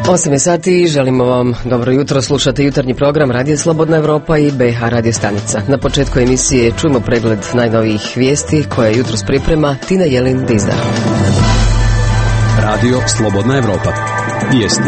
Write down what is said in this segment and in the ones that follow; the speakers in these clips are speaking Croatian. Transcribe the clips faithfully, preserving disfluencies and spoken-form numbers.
osam je sati i želimo vam dobro jutro. Slušate jutarnji program Radio Slobodna Evropa i B H radio stanica. Na početku emisije čujemo pregled najnovijih vijesti koje jutros priprema Tina Jelin Dizdar. Radio Slobodna Evropa. Vijesti.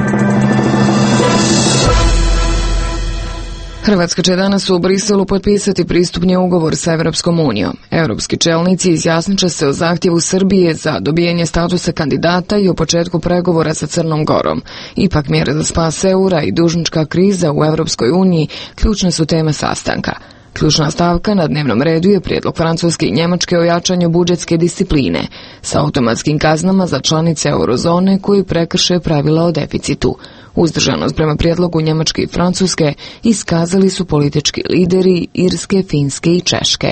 Hrvatska će danas u Briselu potpisati pristupni ugovor sa Evropskom unijom. Europski čelnici izjasnit će se o zahtjevu Srbije za dobijanje statusa kandidata i o početku pregovora sa Crnom Gorom. Ipak mjere za spas eura i dužnička kriza u Evropskoj uniji ključne su teme sastanka. Ključna stavka na dnevnom redu je prijedlog Francuske i Njemačke o jačanju budžetske discipline sa automatskim kaznama za članice eurozone koji prekrše pravila o deficitu. Uzdržanost prema prijedlogu Njemačke i Francuske iskazali su politički lideri Irske, Finske i Češke.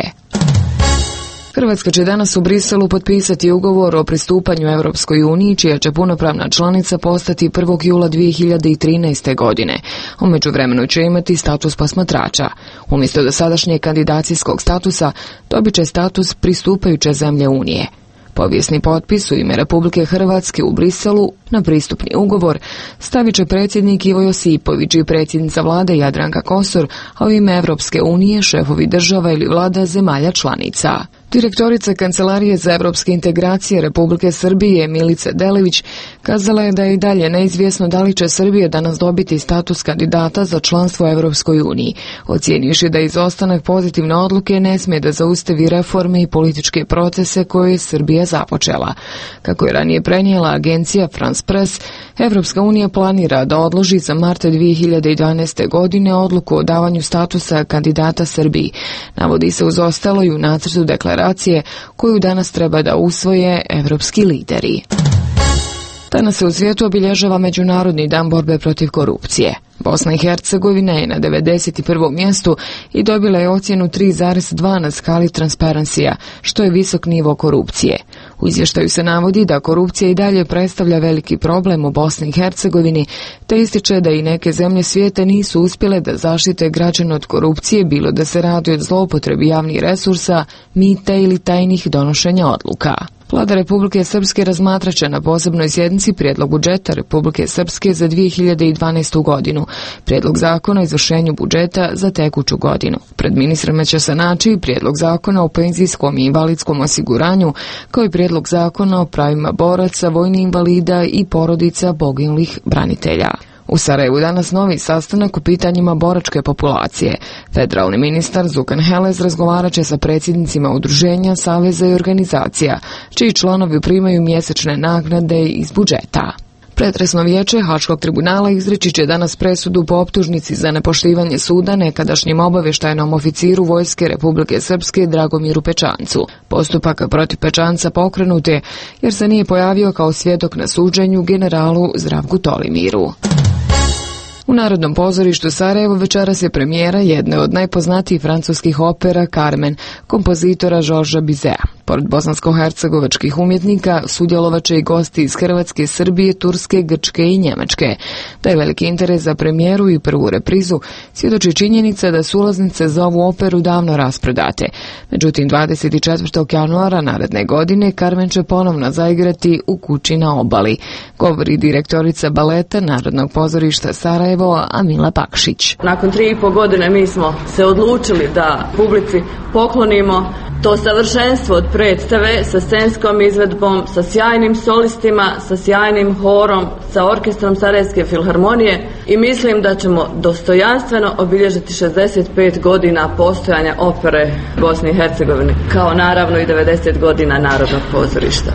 Hrvatska će danas u Briselu potpisati ugovor o pristupanju Evropskoj uniji, čija će punopravna članica postati prvog jula dvije hiljade trinaeste. godine. U međuvremenu će imati status posmatrača. Umjesto dosadašnjeg kandidacijskog statusa, dobit će status pristupajuće zemlje Unije. Povijesni potpis u ime Republike Hrvatske u Briselu na pristupni ugovor stavit će predsjednik Ivo Josipović i predsjednica vlade Jadranka Kosor, a u ime Evropske unije šefovi država ili vlada zemalja članica. Direktorica Kancelarije za evropske integracije Republike Srbije Milica Delević kazala je da je i dalje neizvjesno da li će Srbija danas dobiti status kandidata za članstvo u Evropskoj uniji, ocijenivši da izostanak pozitivne odluke ne smije da zaustavi reforme i političke procese koje je Srbija započela. Kako je ranije prenijela agencija France Press, Evropska unija planira da odloži za mart dvije hiljade dvanaeste. godine odluku o davanju statusa kandidata Srbiji. Navodi se uz ostalo i u nacrtu deklaracije koju danas treba da usvoje evropski lideri. Danas se u svijetu obilježava Međunarodni dan borbe protiv korupcije. Bosna i Hercegovina je na devedeset prvom mjestu i dobila je ocjenu tri zarez dva na skali Transparency-a, što je visok nivo korupcije. U izvještaju se navodi da korupcija i dalje predstavlja veliki problem u Bosni i Hercegovini, te ističe da i neke zemlje svijeta nisu uspjele da zaštite građane od korupcije, bilo da se radi o zloupotrebi javnih resursa, mita ili tajnih donošenja odluka. Vlada Republike Srpske razmatrat će na posebnoj sjednici prijedlog budžeta Republike Srpske za dvije hiljade dvanaestu. godinu, prijedlog zakona o izvršenju budžeta za tekuću godinu. Pred ministrima će se naći i prijedlog zakona o penzijskom i invalidskom osiguranju, kao i prijedlog zakona o pravima boraca, vojnih invalida i porodica poginulih branitelja. U Sarajevu danas novi sastanak u pitanjima boračke populacije. Federalni ministar Zukan Heles razgovarat će sa predsjednicima udruženja, saveza i organizacija, čiji članovi primaju mjesečne naknade iz budžeta. Pretresno vijeće Haškog tribunala izreći će danas presudu po optužnici za nepoštivanje suda nekadašnjem obavještajnom oficiru Vojske Republike Srpske Dragomiru Pečancu. Postupak protiv Pečanca pokrenut je jer se nije pojavio kao svjedok na suđenju generalu Zdravku Tolimiru. U Narodnom pozorištu Sarajevo večeras je premijera jedne od najpoznatijih francuskih opera Carmen, kompozitora Georgesa Bizeta. Pored bosansko-hercegovačkih umjetnika sudjelovaće i gosti iz Hrvatske, Srbije, Turske, Grčke i Njemačke. Da je veliki interes za premijeru i prvu reprizu svjedoči činjenica da su ulaznice za ovu operu davno rasprodate. Međutim, dvadeset četvrtog januara naredne godine Carmen će ponovno zaigrati u Kući na obali, govori direktorica baleta Narodnog pozorišta Sarajevo Amila Pakšić. Nakon tri i po godine mi smo se odlučili da publici poklonimo to savršenstvo od predstave sa scenskom izvedbom, sa sjajnim solistima, sa sjajnim horom, sa orkestrom Sarajevske filharmonije i mislim da ćemo dostojanstveno obilježiti šezdeset pet godina postojanja opere Bosne i Hercegovine, kao naravno i devedeset godina Narodnog pozorišta.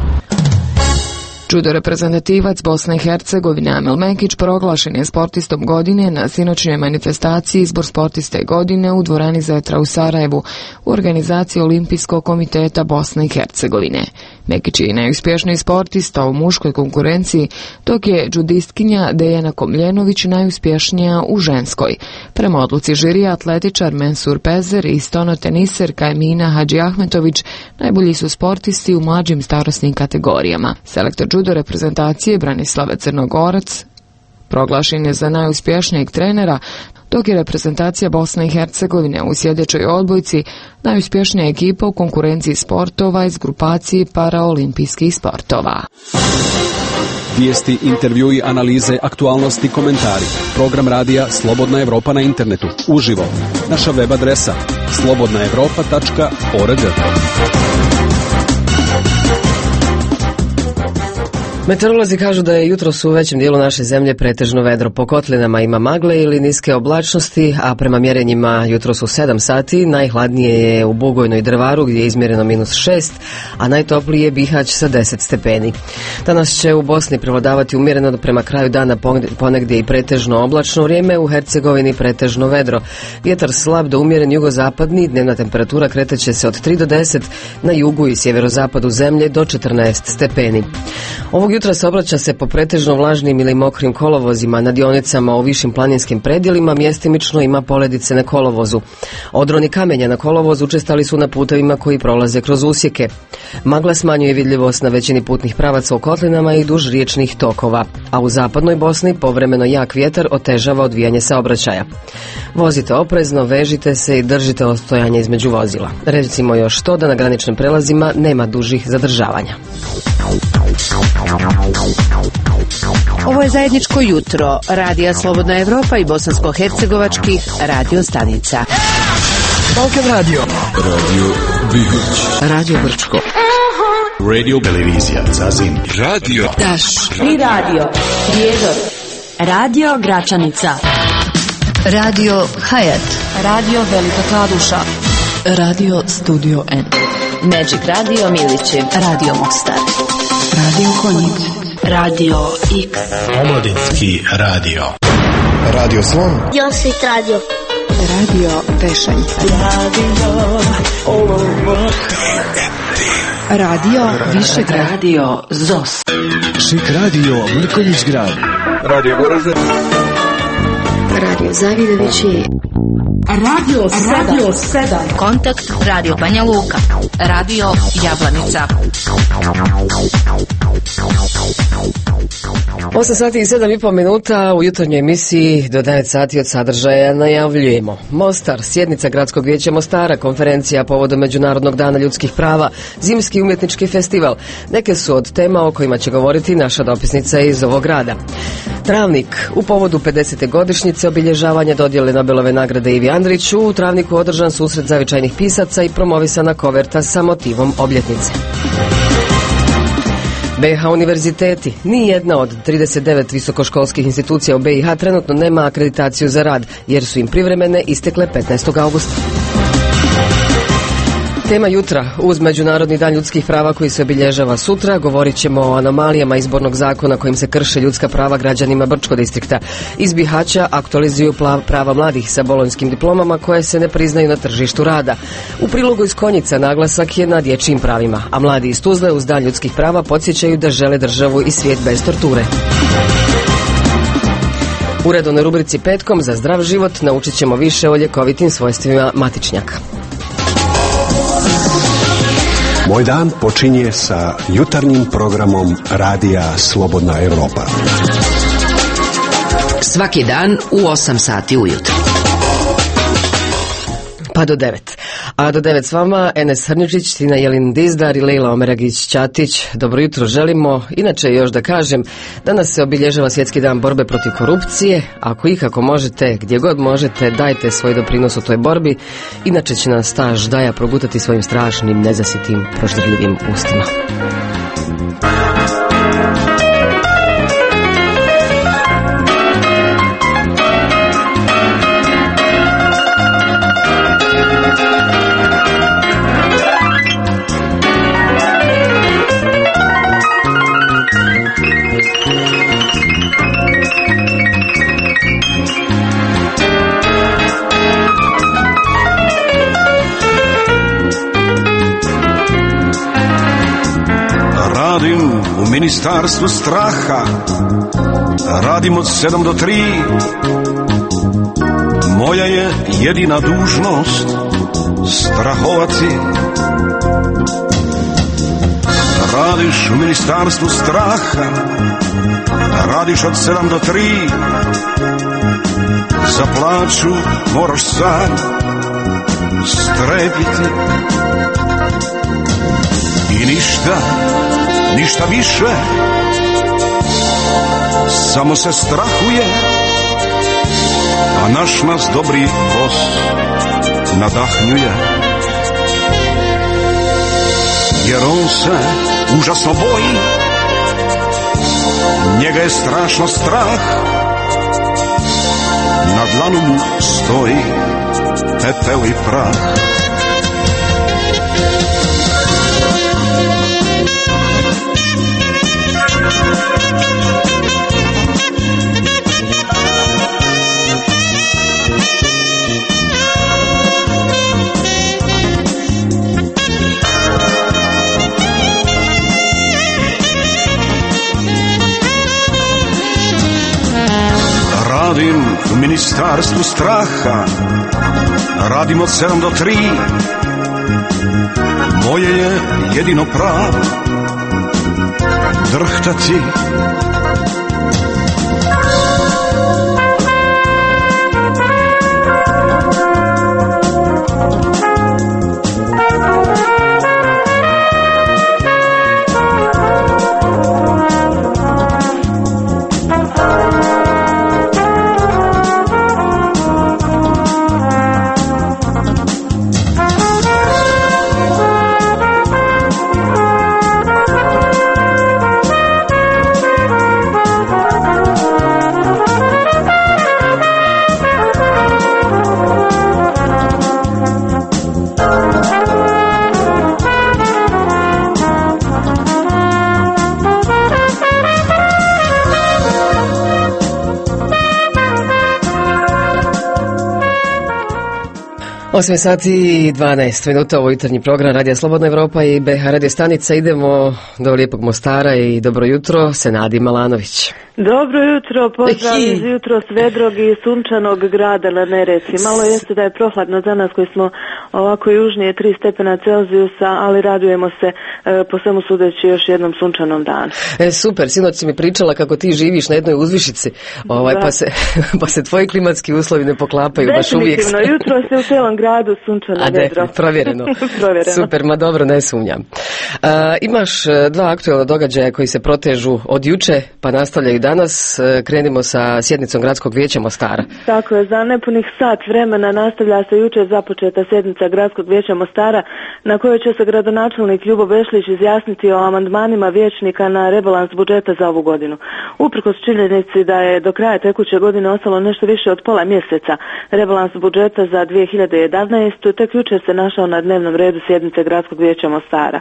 Judo reprezentativac Bosne i Hercegovine Amel Mekić proglašen je sportistom godine na sinoćnoj manifestaciji Izbor sportiste godine u dvorani Zetra u Sarajevu u organizaciji Olimpijskog komiteta Bosne i Hercegovine. Mekić je najuspješniji sportista u muškoj konkurenciji, dok je džudistkinja Dejana Komljenović najuspješnija u ženskoj. Prema odluci žirija atletičar Mensur Pezer i stonoteniser Kajmina Hadžiahmetović najbolji su sportisti u mlađim starosnim kategorijama. Selektor judo reprezentacije Branislava Crnogorac proglašen je za najuspješnijeg trenera, dok je reprezentacija Bosne i Hercegovine u sljedećoj odbojci najuspješnija ekipa u konkurenciji sportova iz grupacije paraolimpijskih sportova. Vijesti, intervjui, analize, aktualnosti, komentari. Program radija Slobodna Evropa na internetu. Uživo. Naša web adresa slobodna evropa tačka org. Meteorolozi kažu da je jutros u većem dijelu naše zemlje pretežno vedro. Po kotlinama ima magle ili niske oblačnosti, a prema mjerenjima jutros u sedam sati najhladnije je u Bugojnu i Drvaru gdje je izmjereno minus šest, a najtopliji je Bihać sa deset stepeni. Danas će u Bosni prevladavati umjereno, prema kraju dana ponegdje i pretežno oblačno vrijeme, u Hercegovini pretežno vedro. Vjetar slab do umjeren jugozapadni, dnevna temperatura kreteće se od tri do deset, na jugu i sjeverozapadu zemlje do četrnaest stepeni. Ovog jutra se obraća se po pretežno vlažnim ili mokrim kolovozima. Na dionicama u višim planinskim predjelima mjestimično ima poledice na kolovozu. Odroni kamenja na kolovozu učestali su na putevima koji prolaze kroz usjeke. Magla smanjuje vidljivost na većini putnih pravaca u kotlinama i duž riječnih tokova, a u zapadnoj Bosni povremeno jak vjetar otežava odvijanje saobraćaja. Vozite oprezno, vežite se i držite ostojanje između vozila. Recimo još to da na graničnim prelazima nema dužih zadržavanja. Ovo je zajedničko jutro Radija Slobodna Evropa i bosansko-hercegovačkih radio stanica. Balkan Radio, Radio Bihać, Radio Brčko, Radio Televizija Zazin, Radio Daš i Radio Prijedor, Radio Gračanica, Radio Hayat, Radio Velika Kladuša, Radio Studio N, Magic Radio Milići, Radio Mostar, Radio Konjic, Radio X, Omladinski radio, Radio Slon, Josit Radio, Radio Tešanj, Radio Olovo, Radio Višegrad, Radio Zos, Šik Radio Mrkonjić grad, Radio Goražde, Radio Zavidovići, Radio Radio sedam, Kontakt Radio Banja Luka, Radio Jablanica. osam sati i sedam i pol minuta u jutarnjoj emisiji do devet sati od sadržaja najavljujemo. Mostar, sjednica Gradskog vijeća Mostara, konferencija povodom Međunarodnog dana ljudskih prava, zimski umjetnički festival. Neke su od tema o kojima će govoriti naša dopisnica iz ovog grada. Travnik, u povodu pedesete godišnjice obilježavanja dodjele Nobelove nagrade Ivi Andriću, u Travniku održan susret zavičajnih pisaca i promovisana koverta sa motivom obljetnice. B i H univerziteti. Ni jedna od trideset devet visokoškolskih institucija u B i H trenutno nema akreditaciju za rad, jer su im privremene istekle petnaestog augusta. Tema jutra, uz Međunarodni dan ljudskih prava koji se obilježava sutra, govorit ćemo o anomalijama izbornog zakona kojim se krše ljudska prava građanima Brčko distrikta. Iz Bihaća aktualizuju prava mladih sa bolonjskim diplomama koje se ne priznaju na tržištu rada. U prilogu iz Konjica naglasak je na dječjim pravima, a mladi iz Tuzle uz dan ljudskih prava podsjećaju da žele državu i svijet bez torture. U redovnoj rubrici Petkom za zdrav život naučit ćemo više o ljekovitim svojstvima matičnjaka. Moj dan počinje sa jutarnjim programom Radija Slobodna Evropa. svaki dan u osam sati ujutro. Pa do devet. A do devet s vama Enes Hrnjučić, Tina Jelin Dizdar i Lejla Omeragić-Ćatić. Dobro jutro želimo. Inače još da kažem, danas se obilježava Svjetski dan borbe protiv korupcije. Ako ikako možete, gdje god možete, dajte svoj doprinos u toj borbi. Inače će nas ta ždaja progutati svojim strašnim, nezasitim, proždrljivim ustima. U ministarstvu straha radim od sedam do tri. Moja je jedina dužnost strahovati. Radiš u ministarstvu straha, radiš od sedam do tri. Za plaću moraš sam strepiti. I ništa, ništa više samo se strahuje, a naš nas dobri voz nadahnjuje. Jer on se užasno boji, njega je strašno strah, na dlanu mu stoji pepeo i prah. Radim u ministarstvu straha, radim od sedam do tri, moje je jedino pravo drhtati. osam sati i dvanaest minuta, ovo jutarnji program Radija Slobodna Evropa i B H Radio stanica. Idemo do lijepog Mostara i dobro jutro, Senadi Malanović. Dobro jutro, pozdrav iz jutro svedrog i sunčanog grada na Neretvi. Malo jeste da je prohladno za nas koji smo ovako južnije tri stepena Celzijusa, ali radujemo se e, po svemu sudeći još jednom sunčanom danu. E, super, sinoć si mi pričala kako ti živiš na jednoj uzvišici, ovaj, pa, se, pa se tvoji klimatski uslovi ne poklapaju baš uvijek. Definitivno, jutro se u cijelom gradu sunčano vedro. Provjereno. Provjereno. Super, ma dobro, ne sumnjam. Uh, imaš dva aktualna događaja koji se protežu od juče, pa nastavljaju danas. Krenimo sa sjednicom Gradskog vijeća Mostara. Tako je, za nepunih sat vremena nastavlja se jučer započeta sjednica Gradskog vijeća Mostara, na kojoj će se gradonačelnik Ljubo Bešlić izjasniti o amandmanima vijećnika na rebalans budžeta za ovu godinu. Uprkos činjenici da je do kraja tekuće godine ostalo nešto više od pola mjeseca, rebalans budžeta za dvije hiljade jedanaestu tek jučer se našao na dnevnom redu sjednice Gradskog vijeća Mostara.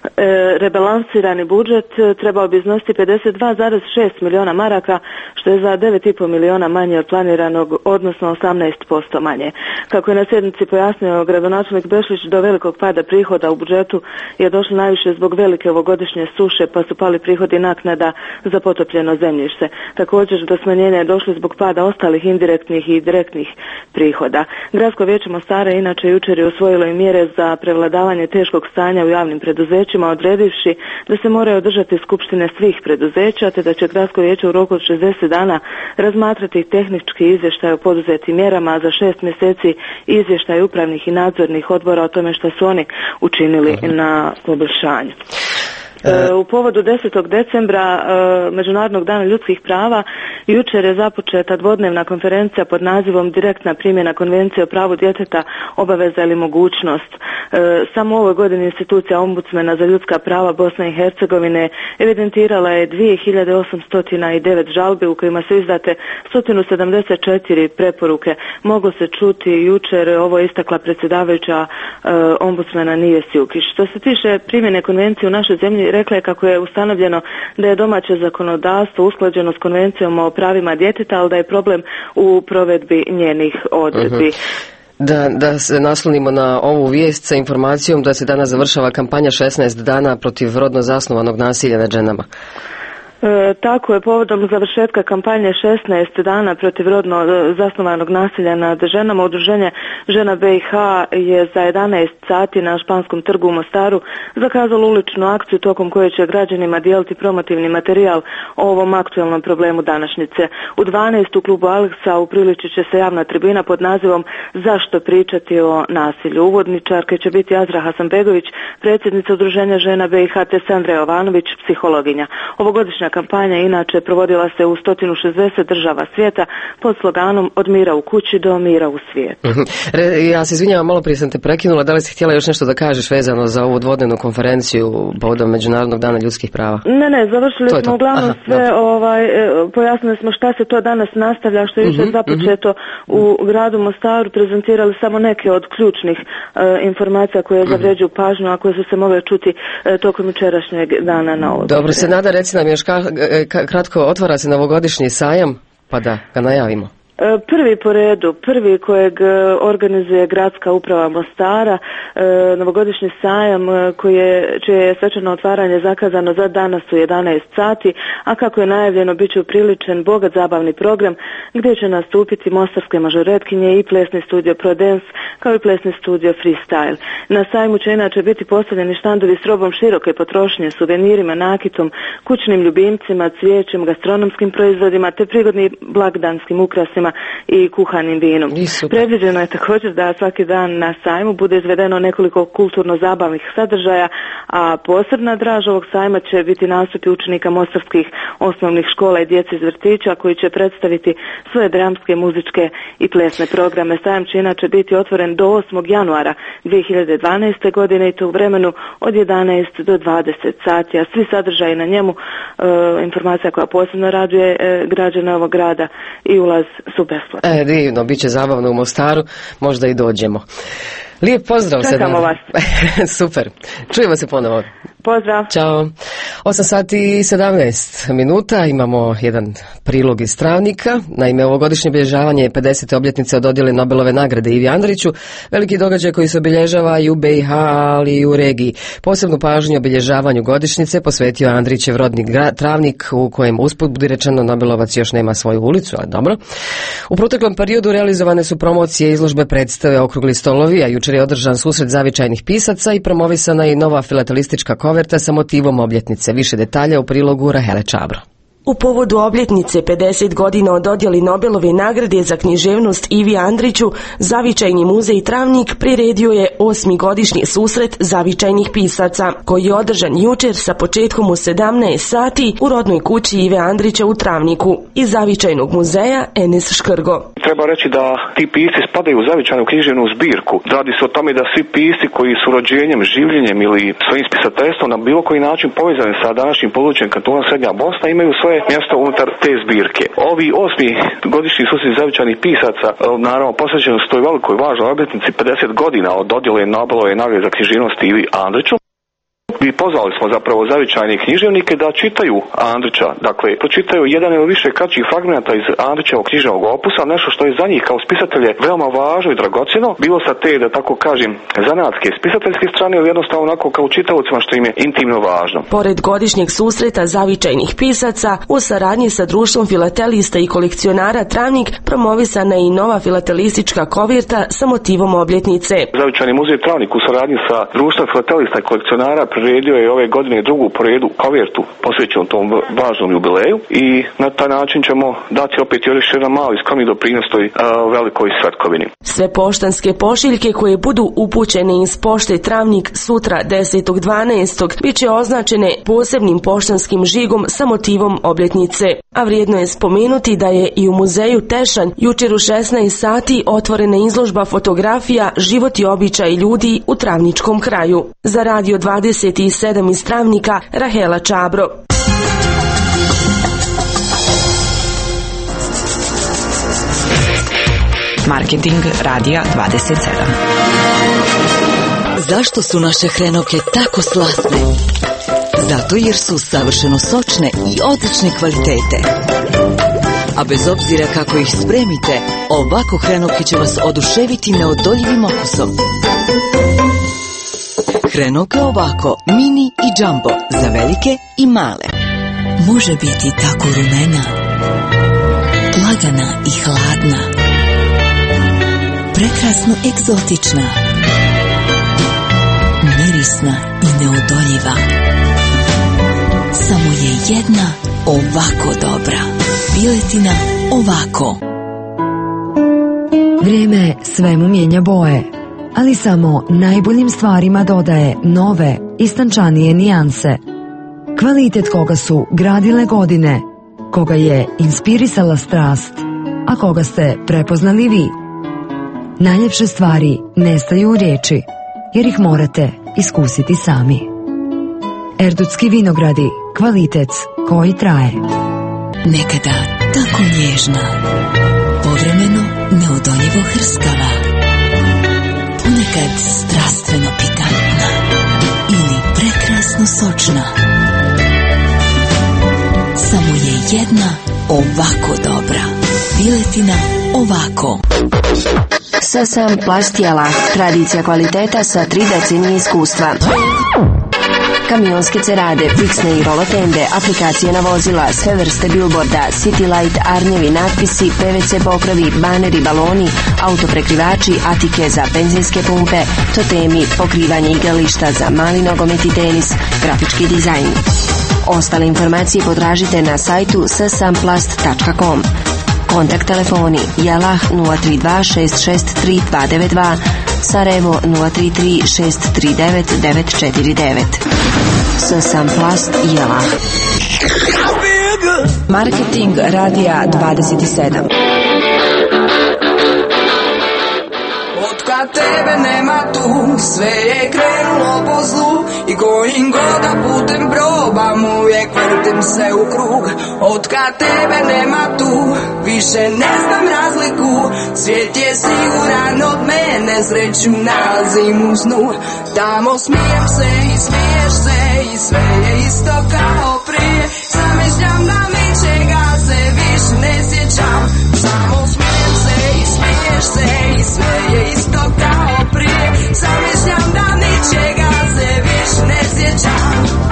E, rebalansirani budžet trebao bi iznositi pedeset dva zarez šest miliona maraka, što je za devet i pol miliona manje od planiranog, odnosno osamnaest posto manje. Kako je na sjednici pojasnio gradonačelnik Bešlić, do velikog pada prihoda u budžetu je došlo najviše zbog velike ovogodišnje suše, pa su pali prihodi naknada za potopljeno zemljište. Također do smanjenja je došlo zbog pada ostalih indirektnih i direktnih prihoda. Gradsko vijeće Mostara inače jučer je usvojilo i mjere za prevladavanje teškog stanja u javnim preduzećima, odredivši da se moraju održati skupštine svih preduzeća, te da će Gradsko vijeće u roku od šezdeset dana razmatrati tehnički izvještaj o poduzetim mjerama, a za šest mjeseci izvještaj upravnih i nadzornih odbora o tome što su oni učinili na poboljšanju. E, u povodu desetog decembra, e, Međunarodnog dana ljudskih prava, jučer je započeta dvodnevna konferencija pod nazivom Direktna primjena Konvencije o pravu djeteta, obaveza ili mogućnost. E, samo u ovoj godini institucija ombudsmena za ljudska prava Bosne i Hercegovine evidentirala je dvije hiljade osamsto devet žalbi u kojima su izdate sto sedamdeset četiri preporuke. Moglo se čuti jučer, ovo je istakla predsjedavajuća e, ombudsmena Nives Jukić. Što se tiče primjene konvencije u našoj zemlji, rekla je kako je ustanovljeno da je domaće zakonodavstvo usklađeno s konvencijom o pravima djeteta, ali da je problem u provedbi njenih odredbi. Uh-huh. Da, da se naslonimo na ovu vijest sa informacijom da se danas završava kampanja šesnaest dana protiv rodno zasnovanog nasilja nad ženama. E, tako je, povodom završetka kampanje šesnaest dana protiv rodno zasnovanog nasilja nad ženama, udruženje Žena B i H je za jedanaest sati na Španskom trgu u Mostaru zakazala uličnu akciju tokom koje će građanima dijeliti promotivni materijal o ovom aktualnom problemu današnjice. U dvanaest u klubu Aleksa upriličit će se javna tribina pod nazivom Zašto pričati o nasilju. Uvodničarke će biti Azra Hasanbegović, predsjednica Udruženja žena B i H, te Sandra Jovanović, psihologinja. Ovogodišnja kampanja inače provodila se u sto šezdeset država svijeta pod sloganom Od mira u kući do mira u svijetu. Ja se izvinjavam, malo prije sam te prekinula, da li si htjela još nešto da kažeš vezano za ovu dvodnevnu konferenciju povodom Međunarodnog dana ljudskih prava? Ne, ne, završili to smo uglavnom Aha, sve, ovaj, pojasnili smo šta se to danas nastavlja, što je jučer uh-huh, započeto uh-huh. u gradu Mostaru, prezentirali samo neke od ključnih uh, informacija koje zavređuju pažnju, a koje su se mogle čuti uh, tokom jučerašnjeg dana na ovo. Dobro, se nada, reci nam još ka, ka, kratko, otvara se novogodišnji sajam, pa da ga najavimo. Prvi po redu, prvi kojeg organizuje gradska uprava Mostara, novogodišnji sajam koji je, čije je svečano otvaranje zakazano za danas u jedanaest sati, a kako je najavljeno bit će upriličen bogat zabavni program gdje će nastupiti mostarske mažoretkinje i plesni studio Pro Dance kao i plesni studio Freestyle. Na sajmu će inače biti postavljeni štandovi s robom široke potrošnje, suvenirima, nakitom, kućnim ljubimcima, cvijećem, gastronomskim proizvodima te prigodnim blagdanskim ukrasima i kuhanim vinom. Predviđeno je također da svaki dan na sajmu bude izvedeno nekoliko kulturno-zabavnih sadržaja, a posebna draž ovog sajma će biti nastupi učenika mostarskih osnovnih škola i djece iz vrtića koji će predstaviti svoje dramske, muzičke i plesne programe. Sajam će inače biti otvoren do osmog januara dvije hiljade dvanaeste. godine i to u vremenu od jedanaest do dvadeset sati, a svi sadržaji na njemu, e, informacija koja posebno raduje e, građane ovog grada i ulaz su besplatni. E, divno, bit će zabavno u Mostaru, možda i dođemo. Lijep pozdrav. Čekamo vas. Super. Čujemo se ponovo. Pozdrav. Ćao. osam sati i sedamnaest minuta, imamo jedan prilog iz Travnika. Naime, ovogodišnje obilježavanje pedesete obljetnice od dodjele Nobelove nagrade Ivi Andriću, veliki događaj koji se obilježava i u B i H, ali i u regiji. Posebnu pažnju obilježavanju godišnjice posvetio Andrićev rodni Travnik, u kojem usput budi rečeno Nobelovac još nema svoju ulicu, ali dobro. U proteklom periodu realizovane su promocije, izložbe, predstave, okrugli stolovi, a jučer je održan susret zavičajnih pisaca i promovisana i nova filatelistička koverta sa motivom obljetnice. Više detalja u prilogu Rahele Čabro. U povodu obljetnice pedeset godina od dodjeli Nobelove nagrade za književnost Ivi Andriću, Zavičajni muzej Travnik priredio je osmi godišnji susret zavičajnih pisaca, koji je održan jučer sa početkom u sedamnaest sati u rodnoj kući Ive Andrića u Travniku. Iz Zavičajnog muzeja Enes Škrgo. Treba reći da ti pisci spadaju u zavičajnu književnu zbirku. Radi se o tome da svi pisci koji su rođenjem, življenjem ili svojim spisateljstvom na bilo koji način povezani sa današnjim područjem kantona Srednja Bosna imaju svoje mjesto unutar te zbirke. Ovi osmi godišnji susret zavičajnih pisaca, naravno posvećeni su toj velikoj važnoj obljetnici pedeset godina od dodjele Nobelove nagrade za književnost Ivi Andriću. I pozvali smo zapravo zavičajne književnike da čitaju Andrića, dakle pročitaju jedan ili više kraćih fragmenata iz Andrićevog književnog opusa, nešto što je za njih kao spisatelje veoma važno i dragocjeno, bilo sa te, da tako kažem, zanatske spisateljske strane ili jednostavno onako kao čitaocima što im je intimno važno. Pored godišnjeg susreta zavičajnih pisaca, u saradnji sa društvom filatelista i kolekcionara Travnik promovisana je i nova filatelistička koverta sa motivom obljetnice. Zavičajni muzej Travnik u saradnji sa društvom filatelista i kolekcionara priredio je ove godine drugu po redu kovertu posvećenu tom važnom jubileju i na taj način ćemo dati opet još jedan mali skromni doprinos toj uh, velikoj svetkovini. Sve poštanske pošiljke koje budu upućene iz pošte Travnik sutra desetog dvanaestog bit će označene posebnim poštanskim žigom sa motivom obljetnice. A vrijedno je spomenuti da je i u muzeju Tešan jučer u šesnaest sati otvorena izložba fotografija Život i običaj ljudi u Travničkom kraju. Za Radio dvadeset sedam iz Travnika, Rahela Čabro. Marketing Radija dvadeset sedam. Zašto su naše hrenovke tako slasne? Zato jer su savršeno sočne i odlične kvalitete. A bez obzira kako ih spremite, ovako hrenovke će vas oduševiti neodoljivim okusom. Hrenovke ovako, mini i džambo, za velike i male. Može biti tako rumena, lagana i hladna, prekrasna prekrasno egzotična, mirisna i neodoljiva. Samo je jedna ovako dobra. Piletina ovako. Vrijeme svemu mijenja boje, ali samo najboljim stvarima dodaje nove, istančanije nijanse. Kvalitet koga su gradile godine, koga je inspirisala strast, a koga ste prepoznali vi. Najljepše stvari nestaju u riječi, jer ih morate iskusiti sami. Erdutski vinogradi, kvalitet koji traje. Nekada tako nježna, povremeno neodoljivo hrskava, ponekad strastveno pikantna ili prekrasno sočna. Samo je jedna ovako dobra. Piletina ovako. Sasam plast jela, tradicija kvaliteta sa tri decenije iskustva. Kamionske cerade, fiksne i rolotende, aplikacije na vozila, sve vrste billboarda, city light, arnjevi, natpisi, pe ve ce pokrovi, baneri, baloni, autoprekrivači, atike za benzinske pumpe, totemi, pokrivanje igrališta za mali nogomet i tenis, grafički dizajn. Ostale informacije potražite na sajtu s sam plast tačka com. Kontakt telefoni Jelah nula tri dva šest šest tri dva devet dva, Sarajevo nula tri tri šest tri devet devet četiri devet. S sam plast Jelah. Marketing radija dvadeset sedam. Otkad tebe nema tu, sve je krenulo po zlu, i kojim god da putem probam, uvijek vrtim se u krug. Otkad tebe nema tu, više ne znam razliku, svijet je siguran od mene, sreću nalazim u snu. Tamo smijem se i smiješ se i sve je isto kao prije, zamišljam da ničega se više ne sjećam. Samo smijem se i smiješ se i sve je isto kao prije, zamišljam da ničega se više ne sjećam.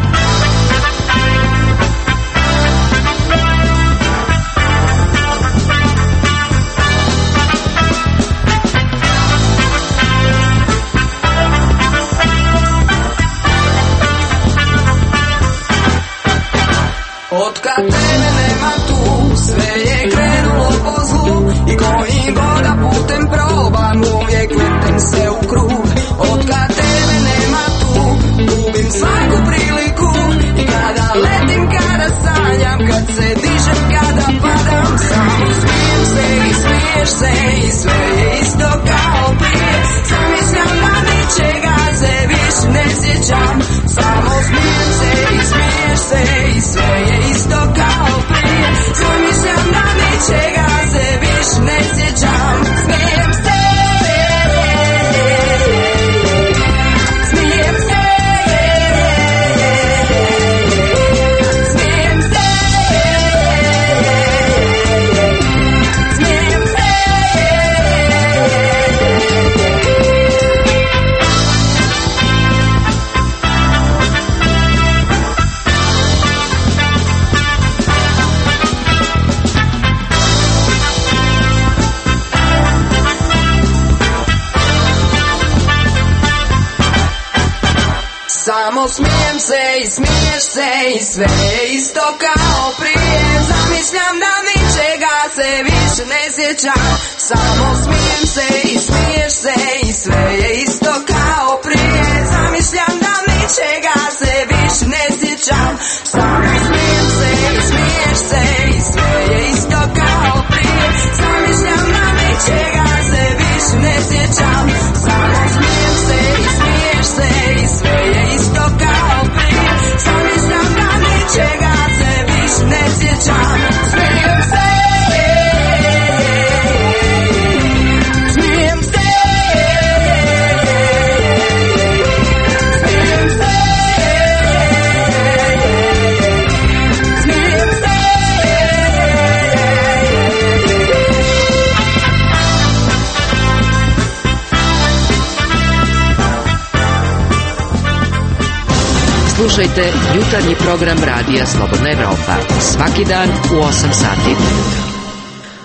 Otkad tebe nema tu, sve je krenulo po zlu, i kojim god da putem probam, uvijek vrtim se u krug. Otkad tebe nema tu, gubim svaku priliku, i kada letim, kada sanjam, kad se dižem, kada padam, samo smijem se i smiješ se i sve je isto kao prije, zamišljam da ničega se više ne sjećam. Samo smijem se i smiješ se i sve je isto kao prije, zamišljam da ničega se više ne sjećam. Smijem se, smijem se, smijem se, smijem se. Samo smijem se i smiješ se i sve je isto kao prije, zamišljam da ničega se više ne sjećam. Samo smijem se i smiješ se i sve je isto kao prije, zamišljam da ničega se više ne sjećam. Samo smijem se i smiješ se i sve je isto kao prije, zamišljam da ničega se više ne sjećam. Samo smijem se i smiješ se i sve je isto kao prije, zamišljam da ničega se više ne sjećam. Smijem se, smijem se, smijem se, smijem se. Slušajte jutarnji program radija Slobodna Evropa svaki dan u osam sati.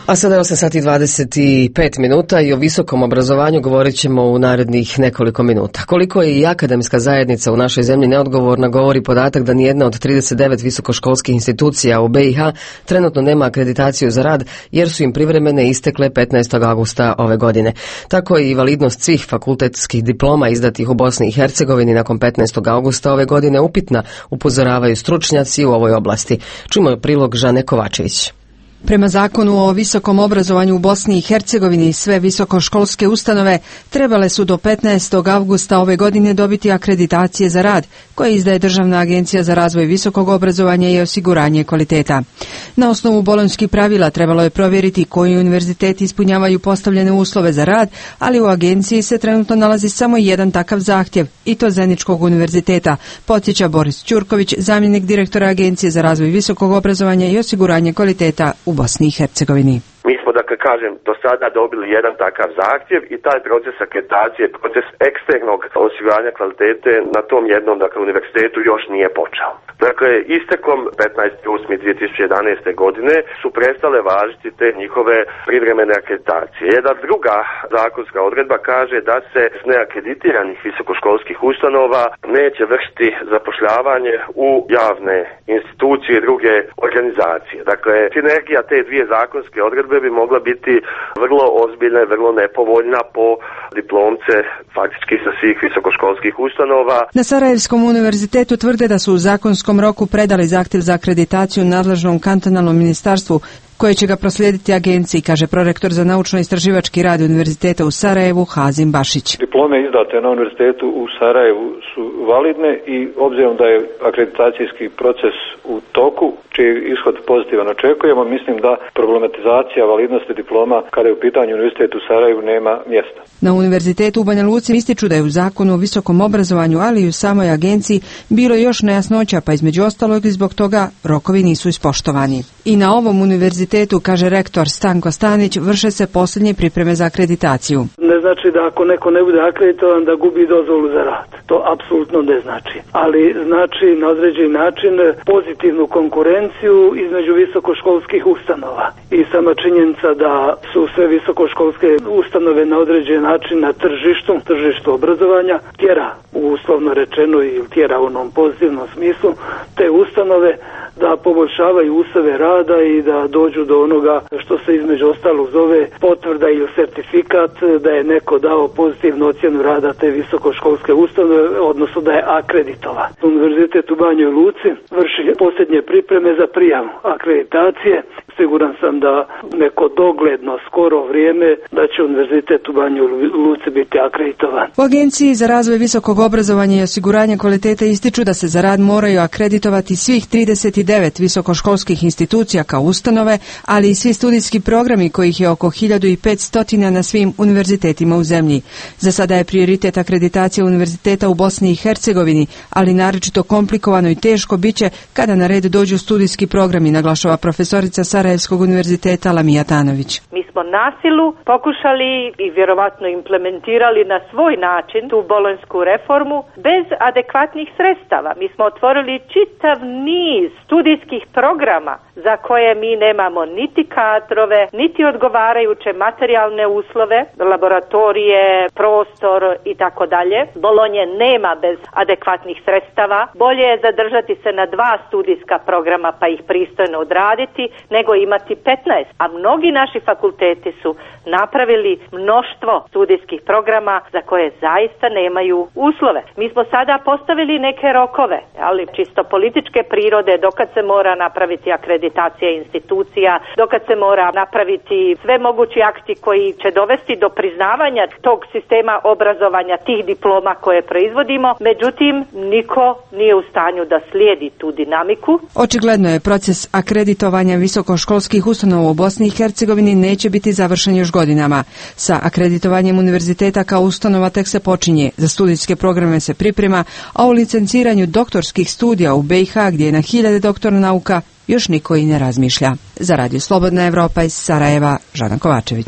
A sada je osam sati i dvadeset pet minuta i o visokom obrazovanju govorit ćemo u narednih nekoliko minuta. Koliko je i akademska zajednica u našoj zemlji neodgovorna govori podatak da nijedna od trideset devet visokoškolskih institucija u B i H trenutno nema akreditaciju za rad jer su im privremene istekle petnaestog avgusta ove godine. Tako je i validnost svih fakultetskih diploma izdatih u Bosni i Hercegovini nakon petnaestog avgusta ove godine upitna, upozoravaju stručnjaci u ovoj oblasti. Čujmo prilog Žane Kovačević. Prema zakonu o visokom obrazovanju u Bosni i Hercegovini sve visokoškolske ustanove trebale su do petnaestog avgusta ove godine dobiti akreditacije za rad koje izdaje Državna agencija za razvoj visokog obrazovanja i osiguranje kvaliteta. Na osnovu bolonjskih pravila trebalo je provjeriti koji univerziteti ispunjavaju postavljene uslove za rad, ali u agenciji se trenutno nalazi samo jedan takav zahtjev, i to Zeničkog univerziteta, podsjeća Boris Ćurković, zamjenik direktora Agencije za razvoj visokog obrazovanja i osiguranje kvaliteta u Bosni i Hercegovini. Mi smo, dakle, kažem, do sada dobili jedan takav zahtjev i taj proces akreditacije, proces eksternog osiguranja kvalitete na tom jednom, dakle, univerzitetu još nije počeo. Dakle, istekom petnaestog osmog dvije tisuće jedanaeste godine su prestale važiti te njihove privremene akreditacije. Jedna druga zakonska odredba kaže da se s neakreditiranih visokoškolskih ustanova neće vršiti zapošljavanje u javne institucije i druge organizacije. Dakle, sinergija te dvije zakonske odredbe bi mogla biti vrlo ozbiljna i vrlo nepovoljna po diplomce faktički sa svih visokoškolskih ustanova. Na Sarajevskom univerzitetu tvrde da su u zakonskom roku predali zahtjev za akreditaciju nadležnom kantonalnom ministarstvu koje će ga proslijediti agenciji, kaže prorektor za naučno-istraživački rad Univerziteta u Sarajevu Hazim Bašić. Diplome izdate na Univerzitetu u Sarajevu su validne i obzirom da je akreditacijski proces u toku, čiji ishod pozitivan očekujemo, mislim da problematizacija validnosti diploma kada je u pitanju Univerzitet u Sarajevu nema mjesta. Na Univerzitetu u Banja Luci ističu da je u zakonu o visokom obrazovanju, ali i u samoj agenciji bilo još nejasnoća, pa između ostalog i zbog toga rokovi nisu ispoštovani. I na ovom univerzitetu, kaže rektor Stanko Stanić, vrše se posljednje pripreme za akreditaciju. Ne znači da ako neko ne bude akreditovan da gubi dozvolu za rad. To apsolutno ne znači. Ali znači na određeni način pozitivnu konkurenciju između visokoškolskih ustanova. I sama činjenica da su sve visokoškolske ustanove na određeni način na tržištu, tržištu obrazovanja, tjera, uslovno rečeno, i tjera u onom pozitivnom smislu, te ustanove da poboljšavaju uslove rada i da dođu do onoga što se između ostalog zove potvrda ili certifikat da je neko dao pozitivnu ocjenu rada te visokoškolske ustanove, odnosno da je akreditovan. Univerzitet u Banjoj Luci vrši posljednje pripreme za prijavu akreditacije. Siguran sam da neko dogledno skoro vrijeme da će Univerzitet u Banjoj Luci biti akreditovan. U Agenciji za razvoj visokog obrazovanja i osiguranje kvalitete ističu da se za rad moraju akreditovati svih trideset devet visokoškolskih institucija kao ustanove, ali i svi studijski programi kojih je oko hiljadu petsto na svim univerzitetima u zemlji. Za sada je prioritet akreditacije univerziteta u Bosni i Hercegovini, ali naročito komplikovano i teško biće kada na red dođu studijski programi, naglašava profesorica Sarajevskog univerziteta Lamija Tanović. Mi smo na silu pokušali i vjerovatno implementirali na svoj način tu bolonjsku reformu bez adekvatnih sredstava. Mi smo otvorili čitav niz studijskih programa za koje mi nemamo niti kadrove, niti odgovarajuće materijalne uslove, laboratorije, prostor i tako dalje. Bolonje nema bez adekvatnih sredstava. Bolje je zadržati se na dva studijska programa pa ih pristojno odraditi nego imati petnaest. A mnogi naši fakulteti su napravili mnoštvo studijskih programa za koje zaista nemaju uslove. Mi smo sada postavili neke rokove, ali čisto političke prirode, dokad se mora napraviti akreditacija institucija, dokad se mora napraviti sve mogući akti koji će dovesti do priznavanja tog sistema obrazovanja, tih diploma koje proizvodimo. Međutim, niko nije u stanju da slijedi tu dinamiku. Očigledno je proces akreditovanja visokoškolskih ustanova u Bosni i Hercegovini neće biti završen još godinama. Sa akreditovanjem univerziteta kao ustanova tek se počinje, za studijske programe se priprema, a o licenciranju doktorskih studija u B i H, gdje je na hiljade doktora nauka, još niko i ne razmišlja. Za Radio Slobodna Evropa iz Sarajeva, Žana Kovačević.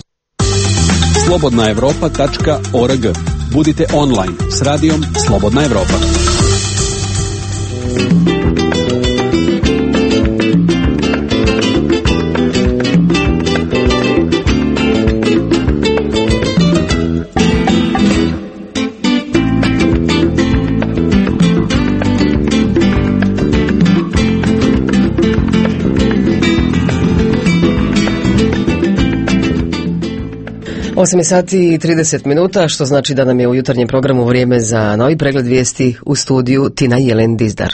slobodna evropa tačka org. Budite online s radijom Slobodna Evropa. osam sati i trideset minuta, što znači da nam je u jutarnjem programu vrijeme za novi pregled vijesti. U studiju Tina Jelen Dizdar.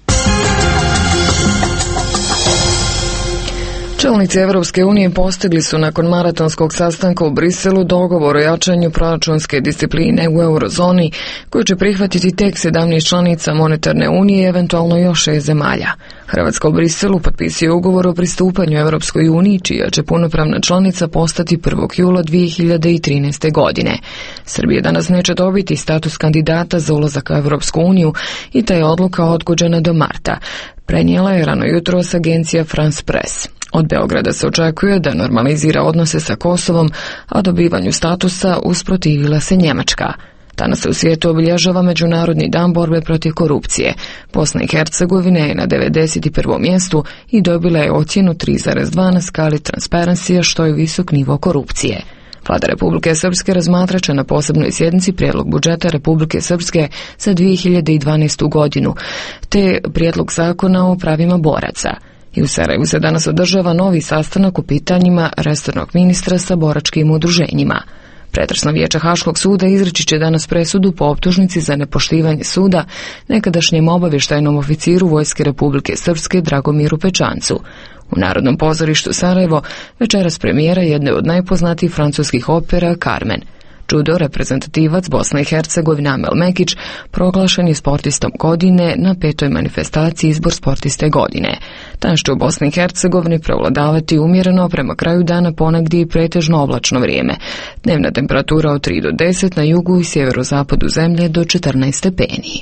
Čelnici Evropske unije postigli su nakon maratonskog sastanka u Briselu dogovor o jačanju proračunske discipline u eurozoni, koju će prihvatiti tek sedamnaest članica monetarne unije i eventualno još šest zemalja. Hrvatska u Briselu potpisuje ugovor o pristupanju Evropskoj uniji, čija će punopravna članica postati prvog jula dvije hiljade trinaeste. godine. Srbija danas neće dobiti status kandidata za ulazak u Evropsku uniju i ta je odluka odgođena do marta. Prenijela je rano jutros agencija France Press. Od Beograda se očekuje da normalizira odnose sa Kosovom, a dobivanju statusa usprotivila se Njemačka. Danas se u svijetu obilježava Međunarodni dan borbe protiv korupcije. Bosna i Hercegovina je na devedeset prvom mjestu i dobila je ocjenu tri zarez dva na skali Transparency, što je visok nivo korupcije. Vlada Republike Srpske razmatrat će na posebnoj sjednici prijedlog budžeta Republike Srpske za dvije hiljade dvanaestu. godinu, te prijedlog zakona o pravima boraca. I u Sarajevu se danas održava novi sastanak u pitanjima resornog ministra sa boračkim udruženjima. Pretresno vijeće Haškog suda izreći će danas presudu po optužnici za nepoštivanje suda nekadašnjem obavještajnom oficiru Vojske Republike Srpske Dragomiru Pečancu. U Narodnom pozorištu Sarajevo večeras premijera jedne od najpoznatijih francuskih opera Carmen. Judo reprezentativac Bosne i Hercegovine Amel Mekić proglašen je sportistom godine na petoj manifestaciji Izbor sportiste godine. Danas će u Bosni i Hercegovini prevladavati umjereno, prema kraju dana ponegdje i pretežno oblačno vrijeme. Dnevna temperatura od tri do deset, na jugu i sjeverozapadu zemlje do četrnaest stepeni.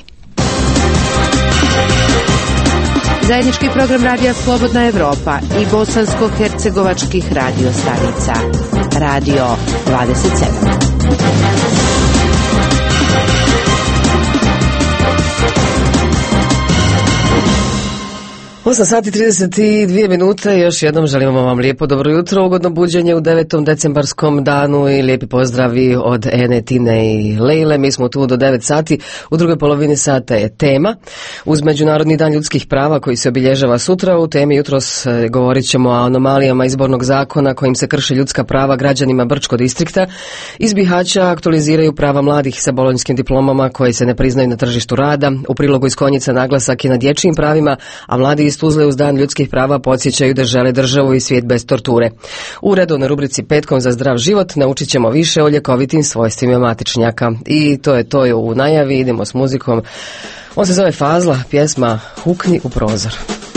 Zajednički program radija Slobodna Evropa i bosansko-hercegovačkih radio stanica. Radio dvadeset sedam. osam sati i trideset dvije minute, još jednom želimo vam lijepo dobro jutro, ugodno buđenje u devetom decembarskom danu i lijepi pozdravi od Ene, Tine i Lejle. Mi smo tu do devet sati, u drugoj polovini sata je tema. Uz Međunarodni dan ljudskih prava koji se obilježava sutra, u temi jutros govorit ćemo o anomalijama izbornog zakona kojim se krše ljudska prava građanima Brčkog distrikta. Iz Bihaća aktualiziraju prava mladih sa bolonjskim diplomama koji se ne priznaju na tržištu rada. U prilogu iz Konjica naglasak je na dječjim pravima, a mladi iz Tuzle uz dan ljudskih prava podsjećaju da žele državu i svijet bez torture. U redovnoj rubrici Petkom za zdrav život naučit ćemo više o ljekovitim svojstvima matičnjaka. I to je to je u najavi, idemo s muzikom. On se zove Fazla, pjesma Hukni u prozor.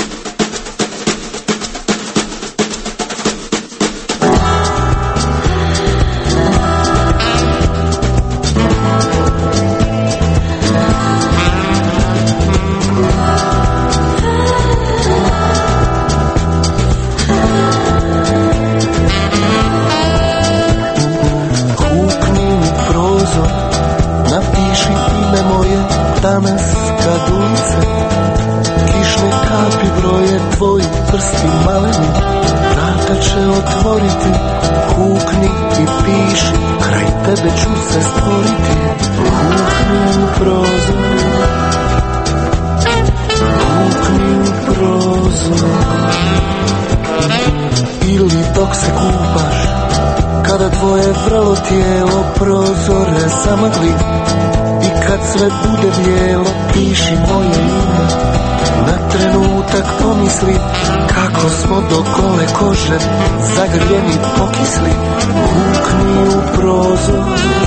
Zagrljeni pokisli, hukni u prozor,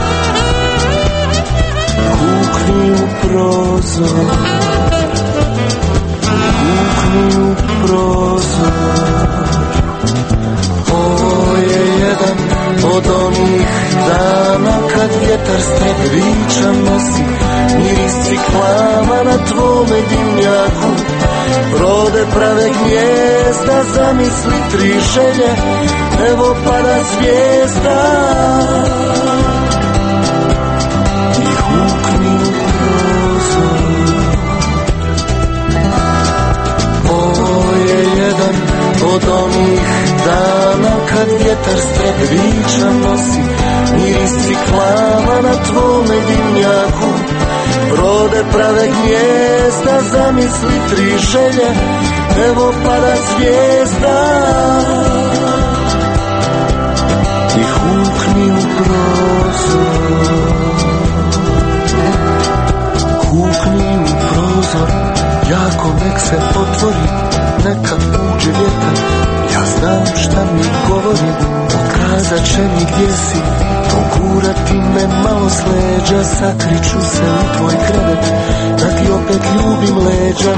hukni u prozor, hukni u prozor. Ovo je jedan od onih dana kad vjetar strebičan nosi miris ciklama na tvome dimnjaku. Rode prave gnjezda, zamisli tri želje, evo pada zvijezda. I hukni u prozor. Ovo je jedan od onih dana kad vjetar strebičan nosi miris ciklama na tvome dimnjaku. Rode prave gnjezda, zamisli tri želje, evo pada zvijezda. I hukni u prozor. prozor, kukni u prozor, jako nek se otvori, neka uđe vjetar, ja znam šta mi govori, pokazat će mi gdje si, pogurati me malo s leđa, sakriću se u tvoj krevet, da ti opet ljubim leđa.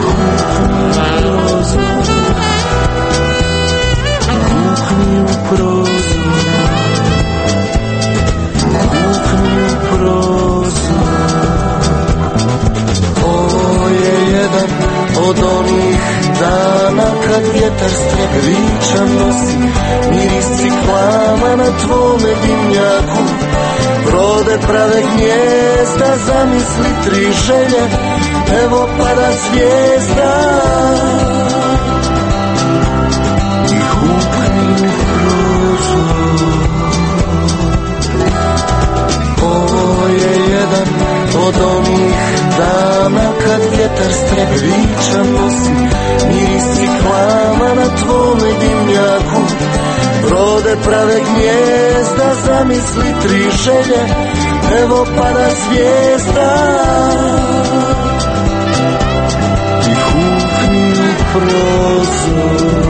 Kukni u prozor, kukni u prozor, ovo je jedan od onih dana kad vjetar strebe vičan nosi, miris ciklama na tvome dimnjaku, brode prave gnjezda, zamisli tri želje, evo pada zvijezda. I hukni u prozor, ovo je jedan od onih dana kad vjetar strebe vičan nosi, miris ciklama na tvome dimnjaku, brode prave gnjezda, zamisli tri želje, evo pada zvijezda. I hukni u prozor,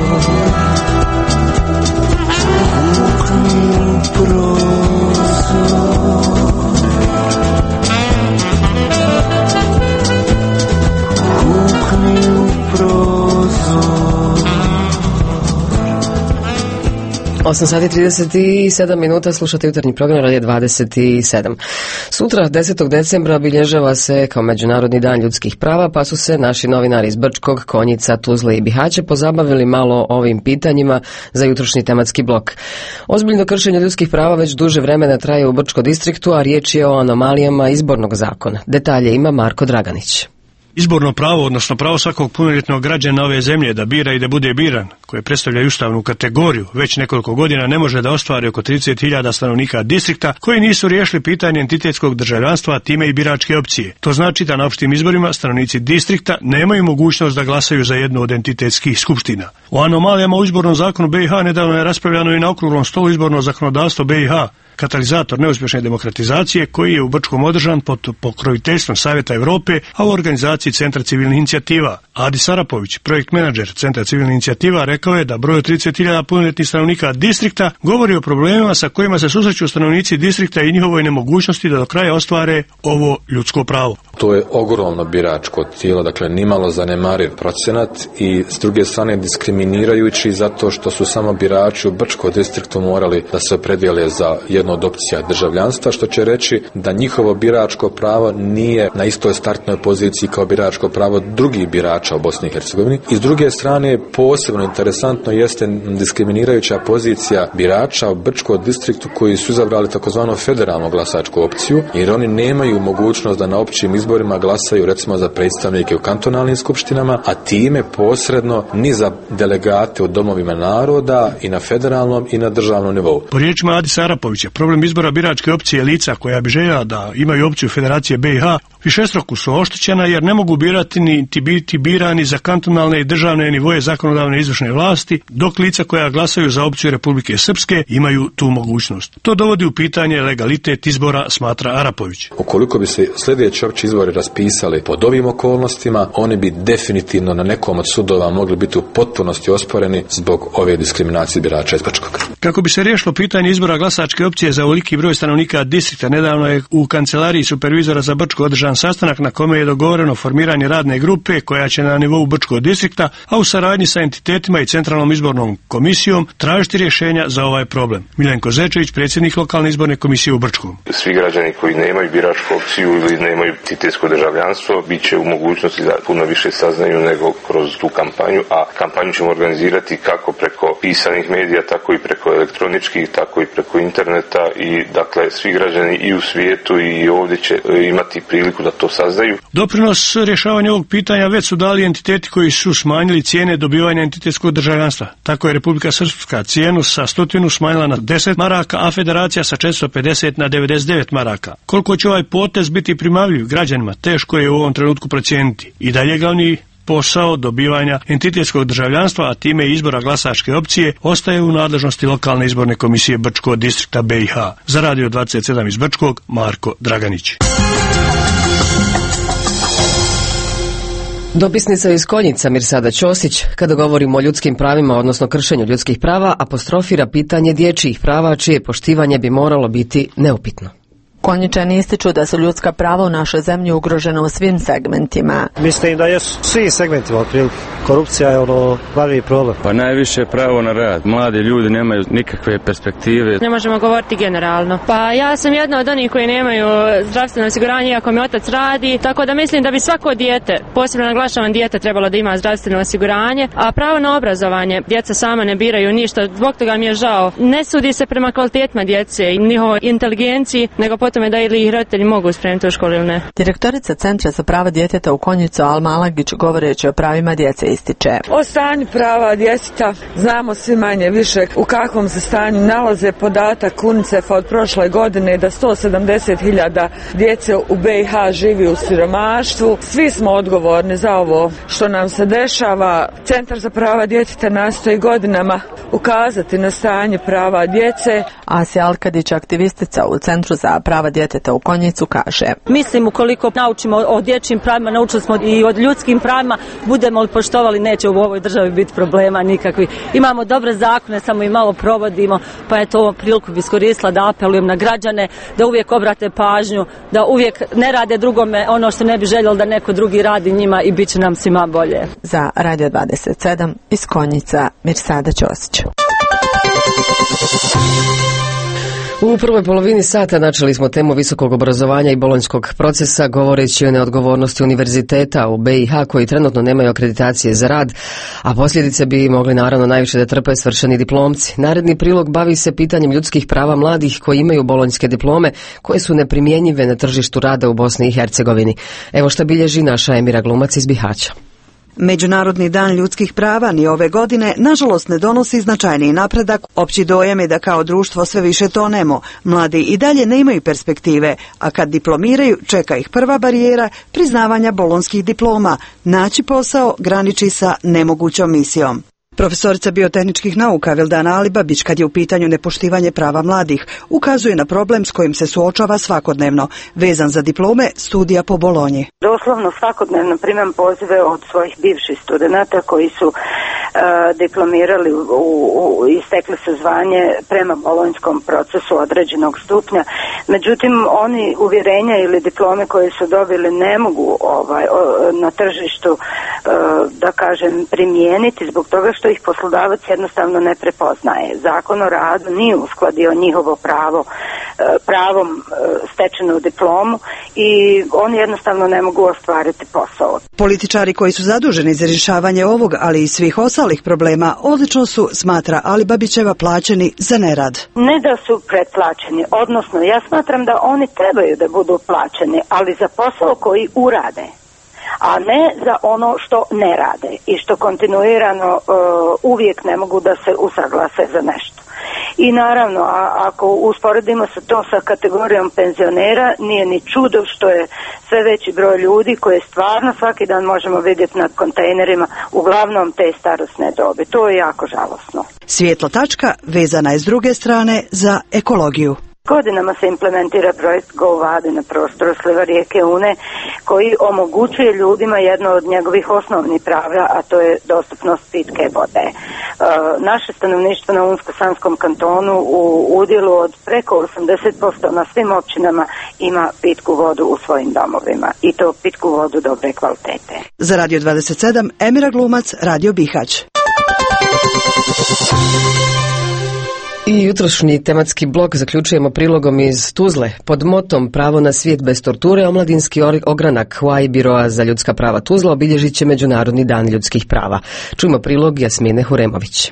hukni u prozor. osam sati trideset sedam minuta, slušate jutarnji program Radio dvadeset sedam. Sutra, desetog decembra, obilježava se kao Međunarodni dan ljudskih prava, pa su se naši novinari iz Brčkog, Konjica, Tuzle i Bihaća pozabavili malo ovim pitanjima za jutrošnji tematski blok. Ozbiljno kršenje ljudskih prava već duže vremena traje u Brčko distriktu, a riječ je o anomalijama izbornog zakona. Detalje ima Marko Draganić. Izborno pravo, odnosno pravo svakog punoljetnog građana ove zemlje da bira i da bude biran, koje predstavlja ustavnu kategoriju, već nekoliko godina ne može da ostvari oko trideset hiljada stanovnika distrikta koji nisu riješili pitanje entitetskog državljanstva, a time i biračke opcije. To znači da na opštim izborima stanovnici distrikta nemaju mogućnost da glasaju za jednu od entitetskih skupština. O anomalijama u izbornom zakonu B i H nedavno je raspravljano i na okruglom stolu izborno zakonodavstvo B i H, katalizator neuspješne demokratizacije, koji je u Brčkom održan pod pokroviteljstvom Savjeta Europe, a u organizaciji Centra civilnih inicijativa. Adis Arapović, projekt menadžer Centra civilnih inicijativa, rekao je da broj od trideset hiljada punoljetnih stanovnika distrikta govori o problemima sa kojima se susreću stanovnici distrikta i njihovoj nemogućnosti da do kraja ostvare ovo ljudsko pravo. To je ogromno biračko tijelo, dakle nimalo zanemariv procenat i s druge strane diskriminirajući zato što su samo birači u Brčkom distriktu morali da se opredijele za jednu od opcija državljanstva, što će reći da njihovo biračko pravo nije na istoj startnoj poziciji kao biračko pravo drugih birača u Bosni i Hercegovini. I s druge strane, posebno interesantno jeste diskriminirajuća pozicija birača u Brčkom distriktu koji su izabrali takozvanu federalnu glasačku opciju, jer oni nemaju mogućnost da na općim izborima glasaju recimo za predstavnike u kantonalnim skupštinama, a time posredno ni za delegate u domovima naroda i na federalnom i na državnom nivou. Po riječima Adisa Arapovića, problem izbora biračke opcije lica koja bi željela da imaju opciju Federacije B i H višestruko su oštećena jer ne mogu birati niti biti birani za kantonalne i državne nivoje zakonodavne izvršne vlasti, dok lica koja glasaju za opciju Republike Srpske imaju tu mogućnost. To dovodi u pitanje legalitet izbora, smatra Arapović. Ukoliko bi se sljedeći opći izbori raspisali pod ovim okolnostima, oni bi definitivno na nekom od sudova mogli biti u potpunosti osporeni zbog ove diskriminacije birača iz Brčkog. Kako bi se riješilo pitanje izbora glasačke opcije za ovoliki broj stanovnika distrikta, nedavno je u kancelariji supervizora za Brčko održan sastanak na kome je dogovoreno formiranje radne grupe koja će na nivou Brčkog distrikta, a u saradnji sa entitetima i Centralnom izbornom komisijom tražiti rješenja za ovaj problem. Miljenko Zečević, predsjednik lokalne izborne komisije u Brčkom. Svi građani koji nemaju biračku opciju ili nemaju entitetsko državljanstvo bit će u mogućnosti da puno više saznaju nego kroz tu kampanju, a kampanju ćemo organizirati kako preko pisanih medija, tako i preko elektroničkih, tako i preko interneta i dakle svi građani i u svijetu i ovdje će imati priliku da to saznaju. Doprinos rješavanja ovog pitanja već su dali entiteti koji su smanjili cijene dobivanja entitetskog državljanstva. Tako je Republika Srpska cijenu sa stotinu smanjila na deset maraka, a Federacija sa četiristo pedeset na devedeset devet maraka. Koliko će ovaj potez biti primamljiv građanima, teško je u ovom trenutku procijeniti. I dalje glavni posao dobivanja entitetskog državljanstva, a time i izbora glasačke opcije, ostaje u nadležnosti lokalne izborne komisije Brčko distrikta B i H. Za Radio dvadeset sedam iz Brčkog, Marko Draganić. Dopisnica iz Konjica Mirsada Ćosić, kada govorimo o ljudskim pravima, odnosno kršenju ljudskih prava, apostrofira pitanje dječjih prava, čije poštivanje bi moralo biti neupitno. Konjičani ističu da su ljudska prava u našoj zemlji ugrožena u svim segmentima. Mislim da jesu svi segmentima otprilike. Korupcija je ono glavni problem. Pa najviše pravo na rad. Mladi ljudi nemaju nikakve perspektive. Ne možemo govoriti generalno. Pa ja sam jedna od onih koji nemaju zdravstveno osiguranje, iako mi otac radi, tako da mislim da bi svako dijete, posebno naglašavam dijete, trebalo da ima zdravstveno osiguranje, a pravo na obrazovanje, djeca sama ne biraju ništa, zbog toga mi je žao. Ne sudi se prema kvalitetima djece i njihovoj inteligenciji, nego po tome da ili ih roditelji mogu spremiti u školu ili ne. Direktorica Centra za prava djeteta u Konjicu Alma Alagić, govoreći o pravima djece, ističe: o stanju prava djeteta znamo svi manje više u kakvom se stanju nalaze. Podatak UNICEF-a od prošle godine da sto sedamdeset hiljada djece u B i H živi u siromaštvu. Svi smo odgovorni za ovo što nam se dešava. Centar za prava djeteta nastoji godinama ukazati na stanje prava djece. Asija Alkadić, aktivistica u Centru za prava djeteta u Konjicu, kaže: mislim, ukoliko naučimo o dječjim pravima, naučili smo i od ljudskim pravima, budemo li poštovali, neće u ovoj državi biti problema nikakvi. Imamo dobre zakone, samo i malo provodimo, pa eto, ovom priliku bi iskoristila da apelujem na građane da uvijek obrate pažnju, da uvijek ne rade drugome ono što ne bi željeli da neko drugi radi njima i bit će nam svima bolje. Za Radio dvadeset sedam iz Konjica, Mirsada Ćosić. U prvoj polovini sata načeli smo temu visokog obrazovanja i bolonjskog procesa, govoreći o neodgovornosti univerziteta u B i H koji trenutno nemaju akreditacije za rad, a posljedice bi mogli naravno najviše da trpe svršeni diplomci. Naredni prilog bavi se pitanjem ljudskih prava mladih koji imaju bolonjske diplome koje su neprimjenjive na tržištu rada u Bosni i Hercegovini. Evo šta bilježi naša Emira Glumac iz Bihaća. Međunarodni dan ljudskih prava ni ove godine nažalost ne donosi značajniji napredak. Opći dojam je da kao društvo sve više tonemo. Mladi i dalje nemaju perspektive, a kad diplomiraju čeka ih prva barijera priznavanja bolonjskih diploma. Naći posao graniči sa nemogućom misijom. Profesorica biotehničkih nauka Vildana Alibabić, kad je u pitanju nepoštivanje prava mladih, ukazuje na problem s kojim se suočava svakodnevno, vezan za diplome studija po Bolonji. Doslovno svakodnevno primam pozive od svojih bivših studenata koji su uh, diplomirali, u, u, istekli su zvanje prema bolonjskom procesu određenog stupnja. Međutim, oni uvjerenja ili diplome koje su dobili ne mogu ovaj, o, na tržištu, uh, da kažem, primijeniti zbog toga što ih poslodavac jednostavno ne prepoznaje. Zakon o radu nije uskladio njihovo pravo pravom stečenu diplomu i oni jednostavno ne mogu ostvariti posao. Političari koji su zaduženi za rješavanje ovog, ali i svih ostalih problema, odlično su, smatra Alibabićeva, plaćeni za nerad. Ne da su pretplaćeni, odnosno ja smatram da oni trebaju da budu plaćeni, ali za posao koji urade, a ne za ono što ne rade i što kontinuirano uh, uvijek ne mogu da se usaglase za nešto. I naravno, a, ako usporedimo se to sa kategorijom penzionera, nije ni čudo što je sve veći broj ljudi koje stvarno svaki dan možemo vidjeti nad kontejnerima, uglavnom te starosne dobe. To je jako žalosno. Svijetla tačka vezana je s druge strane za ekologiju. Godinama se implementira projekt Go Vade na prostoru sliva rijeke Une koji omogućuje ljudima jedno od njegovih osnovnih prava, a to je dostupnost pitke vode. E, naše stanovništvo na Unsko-Sanskom kantonu u udjelu od preko osamdeset posto na svim općinama ima pitku vodu u svojim domovima i to pitku vodu dobre kvalitete. Za Radio dvadeset sedam, Emira Glumac, Radio Bihać. I jutrošnji tematski blok zaključujemo prilogom iz Tuzle. Pod motom Pravo na svijet bez torture, omladinski ogranak Huaj Biroa za ljudska prava Tuzla obilježit će Međunarodni dan ljudskih prava. Čujmo prilog Jasmine Huremović.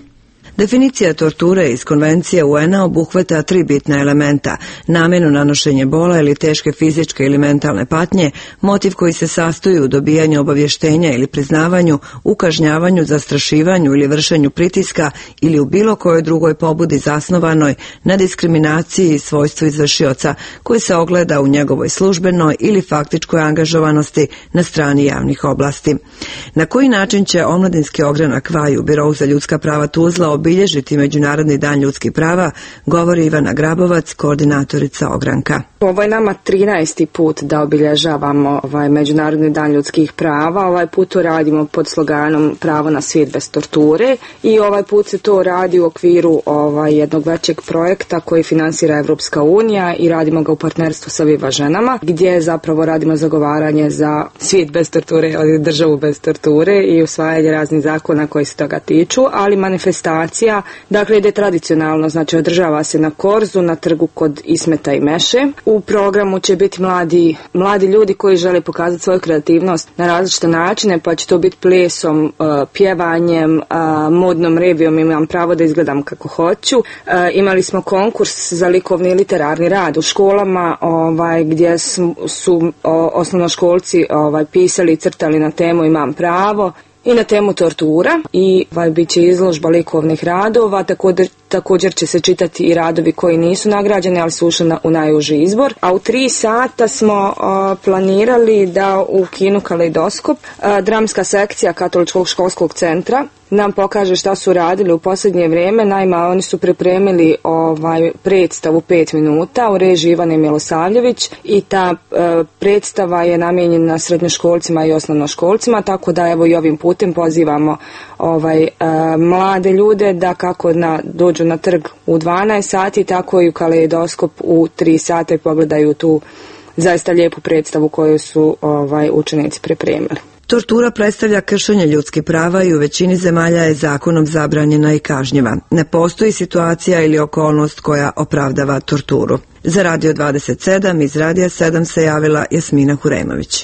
Definicija torture iz konvencije U N-a obuhvata tri bitna elementa: namjerno nanošenje bola ili teške fizičke ili mentalne patnje, motiv koji se sastoji u dobijanju obavještenja ili priznavanju, u kažnjavanju, zastrašivanju ili vršenju pritiska ili u bilo kojoj drugoj pobudi zasnovanoj na diskriminaciji i svojstvu izvršioca koji se ogleda u njegovoj službenoj ili faktičkoj angažovanosti na strani javnih oblasti. Na koji način će omladinski ogranak V A J u Birou za ljudska prava Tuzla obilježiti Međunarodni dan ljudskih prava, govori Ivana Grabovac, koordinatorica ogranka. Ovo je nama trinaesti put da obilježavamo ovaj Međunarodni dan ljudskih prava. Ovaj put to radimo pod sloganom Pravo na svijet bez torture i ovaj put se to radi u okviru ovaj jednog većeg projekta koji finansira Evropska unija i radimo ga u partnerstvu sa Viva ženama, gdje zapravo radimo zagovaranje za svijet bez torture, ali državu bez torture i usvajanje raznih zakona koji se toga tiču, ali manifestacija, dakle, ide tradicionalno, znači održava se na Korzu, na trgu kod Ismeta i Meše. U programu će biti mladi, mladi ljudi koji žele pokazati svoju kreativnost na različite načine, pa će to biti plesom, pjevanjem, modnom revijom, imam pravo da izgledam kako hoću. Imali smo konkurs za likovni i literarni rad u školama, ovaj, gdje su, su osnovnoškolci ovaj, pisali i crtali na temu Imam pravo i na temu tortura i ovaj, bit će izložba likovnih radova, također, također će se čitati i radovi koji nisu nagrađeni, ali su ušli na, u najuži izbor. A u tri sata smo a, planirali da u kinu Kaleidoskop a, dramska sekcija Katoličkog školskog centra nam pokaže šta su radili u posljednje vrijeme. Naime, oni su pripremili ovaj predstavu pet minuta u režiji Ivane Milosavljević i ta e, predstava je namijenjena srednjoškolcima i osnovnoškolcima, tako da evo i ovim putem pozivamo ovaj e, mlade ljude da kako na, dođu na trg u dvanaest sati, tako i u Kaleidoskop u tri sata i pogledaju tu zaista lijepu predstavu koju su ovaj učenici pripremili. Tortura predstavlja kršenje ljudskih prava i u većini zemalja je zakonom zabranjena i kažnjiva. Ne postoji situacija ili okolnost koja opravdava torturu. Za Radio dvadeset sedam iz Radija sedam se javila Jasmina Huremović.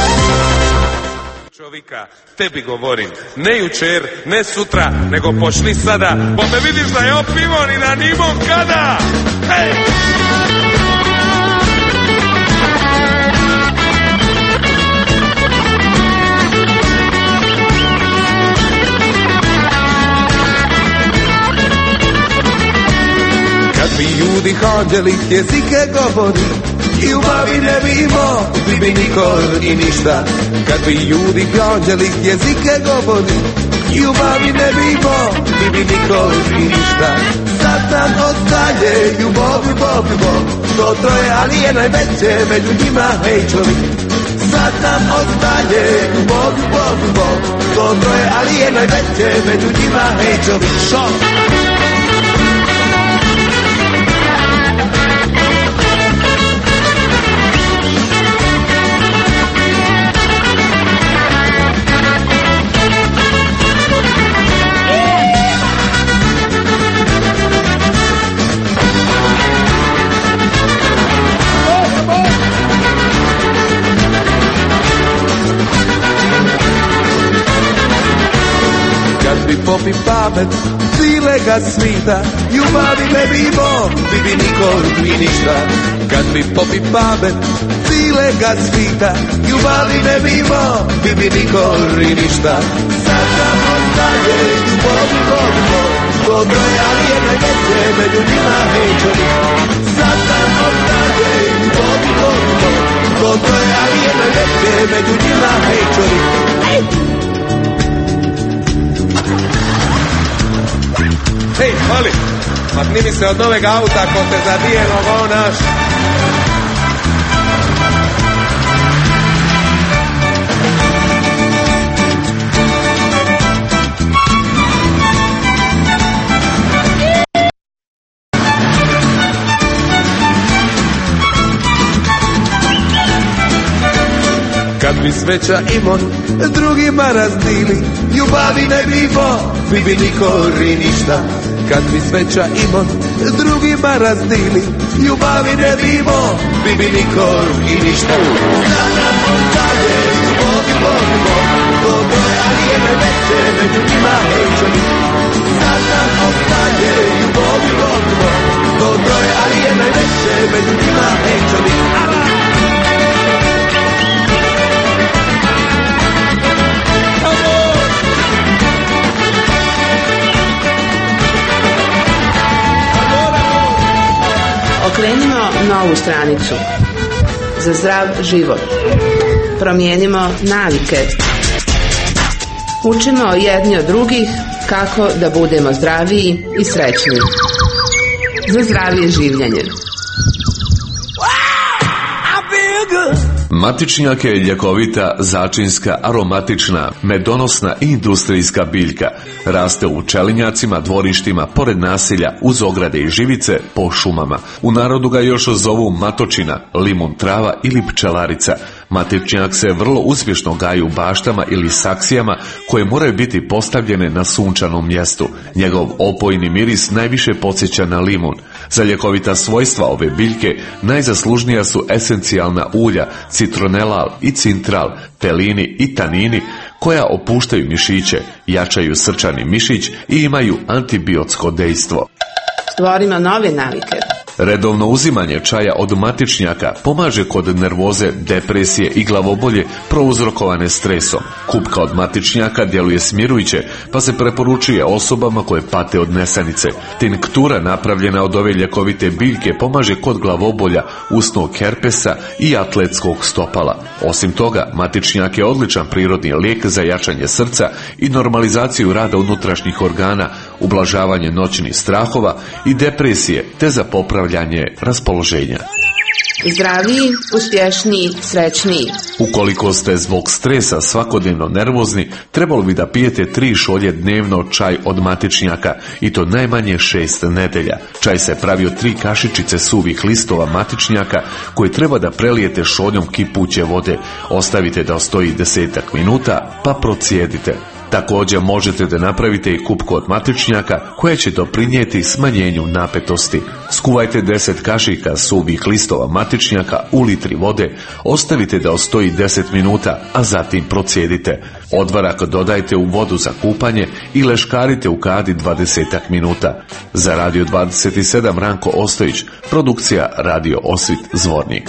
Čovjeka, tebi govorim, ne jučer, ne sutra, nego pošli sada, bo me vidiš da je opivon i da nimam kada. Hej! Kad bi ljudi anđeli jezike govori, ljubavi ne bi imao, bi bi niko i ništa. Kad bi ljudi anđeli jezike govori, ljubavi ne bi imao, bi bi niko i ništa. Sad nam ostaje ljubav, ljubav, ljubav, to troje, ali je najveće među njima, hej čovjek. Sad nam ostaje ljubav, ljubav, ljubav, to troje, ali je najveće među njima, hej čovjek. Šok! Popi pamet cilega svita, ljubavi ne bi imao, bi bi niko i ništa. Kad bi popi pamet cilega svita, ljubavi ne bi imao, bi bi niko i ništa. Sad nam ostaje ljubav, ljubav, ljubav, dobro je, ali je najveće među njima, hej čovjek. Sad nam ostaje ljubav, ljubav, ljubav, dobro je, ali je najveće među njima, hej čovjek. Hej, mali, makni mi se od noveg auta ko te zadije nogo naš. Kad bi smeća imon drugima razdili, ljubavi ne bi imao, bi bi niko i ništa. Kad bi smeća imon drugima razdili, ljubavi ne bi imao, bi bi niko i ništa. Sad nam ostaje ljubav, ljubav, ljubav, dobro je, ali je najveće među njima, hej čovjek. sada ostaje ljubavi gotovo. To troje, ali je najveće, među njima neće biti. Okrenimo novu stranicu. Za zdrav život. Promijenimo navike. Učimo jedni od drugih kako da budemo zdraviji i srećniji. Za zdravije življenje. Matičnjak je ljekovita, začinska, aromatična, medonosna i industrijska biljka. Raste u pčelinjacima, dvorištima, pored naselja, uz ograde i živice, po šumama. U narodu ga još zovu matočina, limun trava ili pčelarica. Matičnjak se vrlo uspješno gaji u baštama ili saksijama koje moraju biti postavljene na sunčanom mjestu. Njegov opojni miris najviše podsjeća na limun. Za ljekovita svojstva ove biljke najzaslužnija su esencijalna ulja, citronelal i cintral, pelini i tanini koja opuštaju mišiće, jačaju srčani mišić i imaju antibiotsko dejstvo. Stvorimo nove navike. Redovno uzimanje čaja od matičnjaka pomaže kod nervoze, depresije i glavobolje prouzrokovane stresom. Kupka od matičnjaka djeluje smirujuće, pa se preporučuje osobama koje pate od nesanice. Tinktura napravljena od ove ljekovite biljke pomaže kod glavobolja, usnog herpesa i atletskog stopala. Osim toga, matičnjak je odličan prirodni lijek za jačanje srca i normalizaciju rada unutrašnjih organa, ublažavanje noćnih strahova i depresije, te za popravljanje raspoloženja. Zdraviji, uspješniji, srećniji. Ukoliko ste zbog stresa svakodnevno nervozni, trebalo bi da pijete tri šolje dnevno čaj od matičnjaka i to najmanje šest nedelja. Čaj se pravi od tri kašičice suvih listova matičnjaka koje treba da prelijete šoljom kipuće vode. Ostavite da stoji desetak minuta pa procijedite. Također možete da napravite i kupku od matičnjaka koja će doprinijeti smanjenju napetosti. Skuvajte deset kašika suvih listova matičnjaka u litri vode, ostavite da ostoji deset minuta, a zatim procijedite. Odvarak dodajte u vodu za kupanje i leškarite u kadi dvadeset minuta. Za Radio dvadeset sedam Ranko Ostojić, produkcija Radio Osvit Zvornik.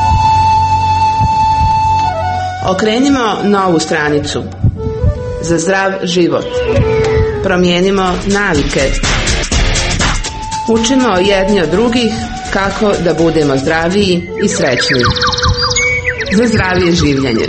Okrenimo novu stranicu. Za zdrav život. Promijenimo navike. Učimo jedni od drugih kako da budemo zdraviji i srećniji. Za zdravije življenje.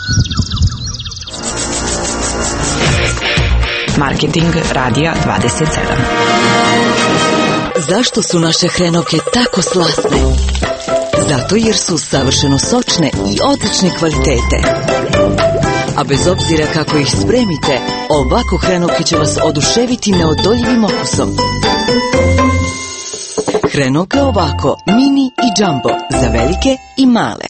Marketing Radija dvadeset sedam. Zašto su naše hrenovke tako slasne? Zato jer su savršeno sočne i odlične kvalitete. A bez obzira kako ih spremite, ovako hrenovke će vas oduševiti neodoljivim okusom. Hrenovke ovako, mini i džambo, za velike i male.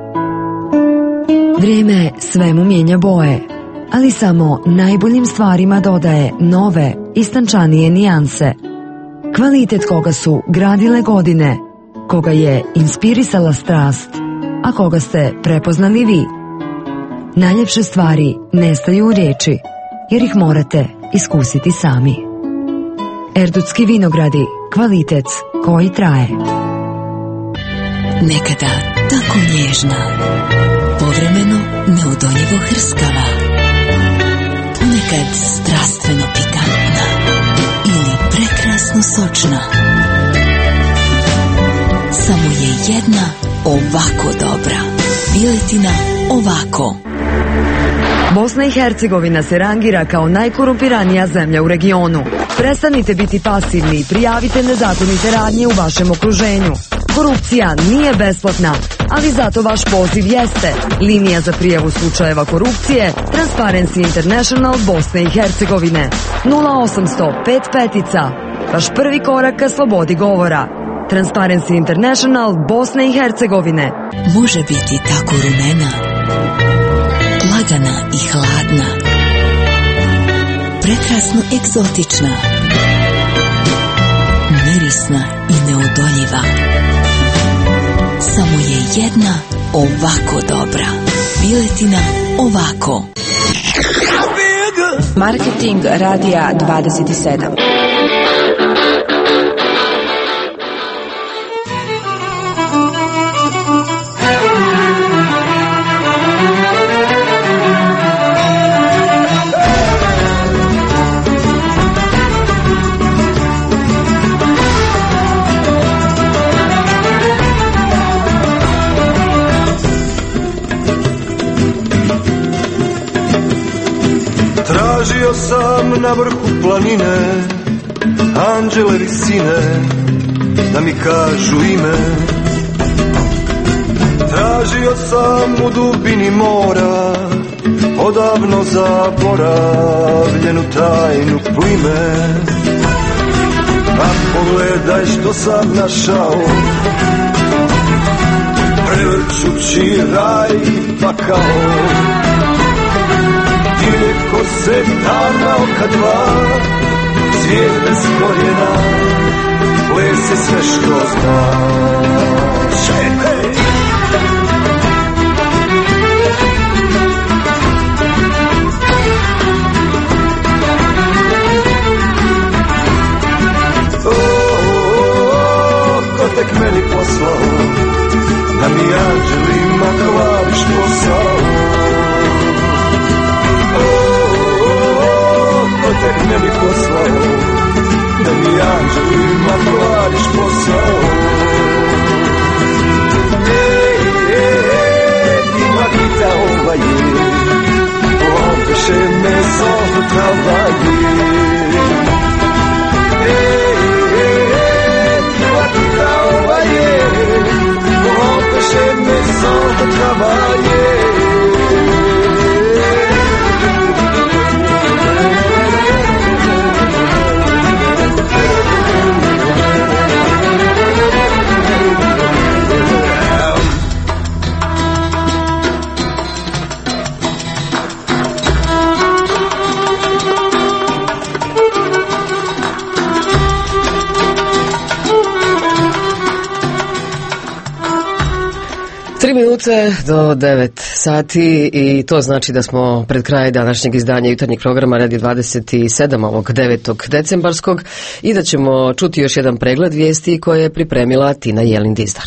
Vrijeme svemu mijenja boje, ali samo najboljim stvarima dodaje nove, istančanije nijanse. Kvalitet koga su gradile godine, koga je inspirisala strast, a koga ste prepoznali vi. Najljepše stvari nestaju u riječi, jer ih morate iskusiti sami. Erdutski vinogradi, kvalitet koji traje. Nekada tako nježna, povremeno neodoljivo hrskava, ponekad strastveno pikantna ili prekrasno sočna. Samo je jedna ovako dobra. Piletina ovako. Bosna i Hercegovina se rangira kao najkorumpiranija zemlja u regionu. Prestanite biti pasivni i prijavite nezakonite radnje u vašem okruženju. Korupcija nije besplatna, ali zato vaš poziv jeste. Linija za prijavu slučajeva korupcije Transparency International Bosne i Hercegovine. nula osamsto pet petica. Vaš prvi korak ka slobodi govora. Transparency International Bosne i Hercegovine. Može biti tako rumena, lagana i hladna, prekrasno egzotična, mirisna i neodoljiva. Samo je jedna ovako dobra. Piletina ovako. Marketing radija dvadeset sedam. Tražio sam na vrhu planine anđele visine da mi kažu ime. Tražio sam u dubini mora odavno zaboravljenu tajnu plime. A pogledaj što sam našao, prevrćući raj i pakao. Ko se tamna oka dva, svijet bez korijena, ples je sve što znaš. Hey, hey. Oh, oh, oh, ko tek meni poslao, da mi anđelima kvariš posao. Tek meni poslao, da mi anđelima kvariš posao. Ej, ej, ej, ima gita ova je, on peše me zove travaje. Ej, ej, ej, ima gita ova je, on peše me zove travaje. Tri minute do devet sati i to znači da smo pred kraj današnjeg izdanja jutarnjeg programa Radio dvadeset sedam ovog devetog decembarskog i da ćemo čuti još jedan pregled vijesti koje je pripremila Tina Jelin-Dizdar.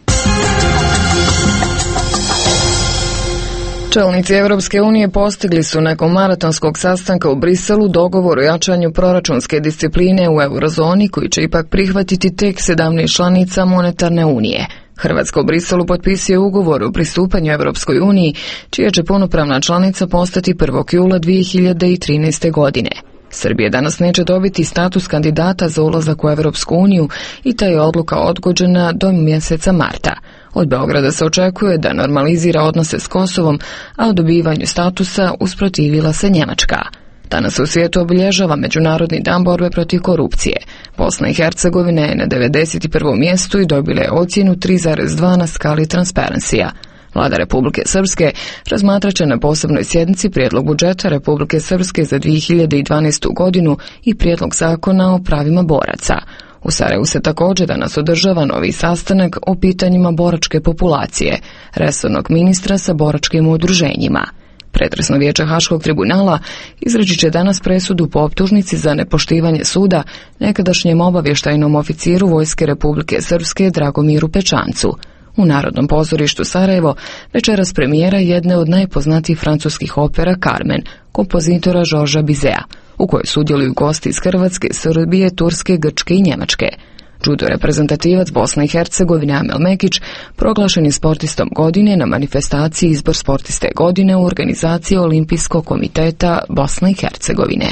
Čelnici Evropske unije postigli su nakon maratonskog sastanka u Briselu dogovor o jačanju proračunske discipline u eurozoni koji će ipak prihvatiti tek sedamnaest članica monetarne unije. Hrvatska u Briselu potpisuje ugovor o pristupanju Evropskoj uniji, čija će punopravna članica postati prvog jula dvije hiljade trinaeste. godine. Srbija danas neće dobiti status kandidata za ulazak u Evropsku uniju i ta je odluka odgođena do mjeseca marta. Od Beograda se očekuje da normalizira odnose s Kosovom, a o dobivanju statusa usprotivila se Njemačka. Danas u svijetu obilježava Međunarodni dan borbe protiv korupcije. Bosna i Hercegovina je na devedeset prvom mjestu i dobila je ocjenu tri zarez dva na skali Transparency-a. Vlada Republike Srpske razmatrat će na posebnoj sjednici prijedlog budžeta Republike Srpske za dvije hiljade dvanaestu. godinu i prijedlog zakona o pravima boraca. U Sarajevu se također danas održava novi sastanak o pitanjima boračke populacije, resornog ministra sa boračkim udruženjima. Pretresno vijeće Haškog tribunala izreći će danas presudu po optužnici za nepoštivanje suda nekadašnjem obavještajnom oficiru Vojske Republike Srpske Dragomiru Pečancu. U Narodnom pozorištu Sarajevo večeras premijera jedne od najpoznatijih francuskih opera Carmen, kompozitora Žorža Bizea, u kojoj sudjeluju gosti iz Hrvatske, Srbije, Turske, Grčke i Njemačke. Judo reprezentativac Bosne i Hercegovine Amel Mekić proglašen je sportistom godine na manifestaciji Izbor sportiste godine u organizaciji Olimpijskog komiteta Bosne i Hercegovine.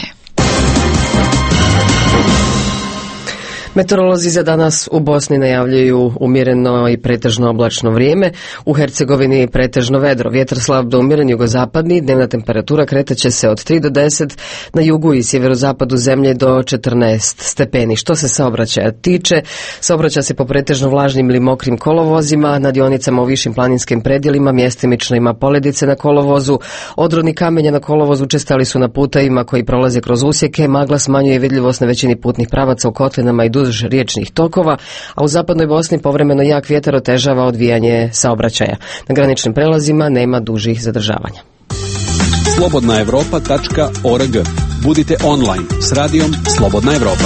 Meteorolozi za danas u Bosni najavljuju umjereno i pretežno oblačno vrijeme, u Hercegovini pretežno vedro, vjetar slab do umjeren jugozapadni, dnevna temperatura kretaće se od tri do deset, na jugu i sjeverozapadu zemlje do četrnaest stepeni. Što se saobraćaja tiče, saobraća se po pretežno vlažnim ili mokrim kolovozima, na dionicama u višim planinskim predjelima mjestimično ima poledice na kolovozu, odroni kamenja na kolovozu učestali su na putevima koji prolaze kroz usjeke, magla smanjuje vidljivost na većini putnih pravaca u kotlinama i duž riječnih tokova, a u zapadnoj Bosni povremeno jak vjetar otežava odvijanje saobraćaja. Na graničnim prelazima nema dužih zadržavanja. slobodna evropa tačka org. Budite online s radijom Slobodna Evropa.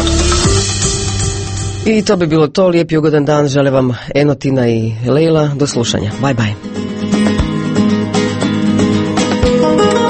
I to bi bilo to. Lijep i ugodan dan. Žele vam Eno, Tina i Lejla. Do slušanja. Bye, bye.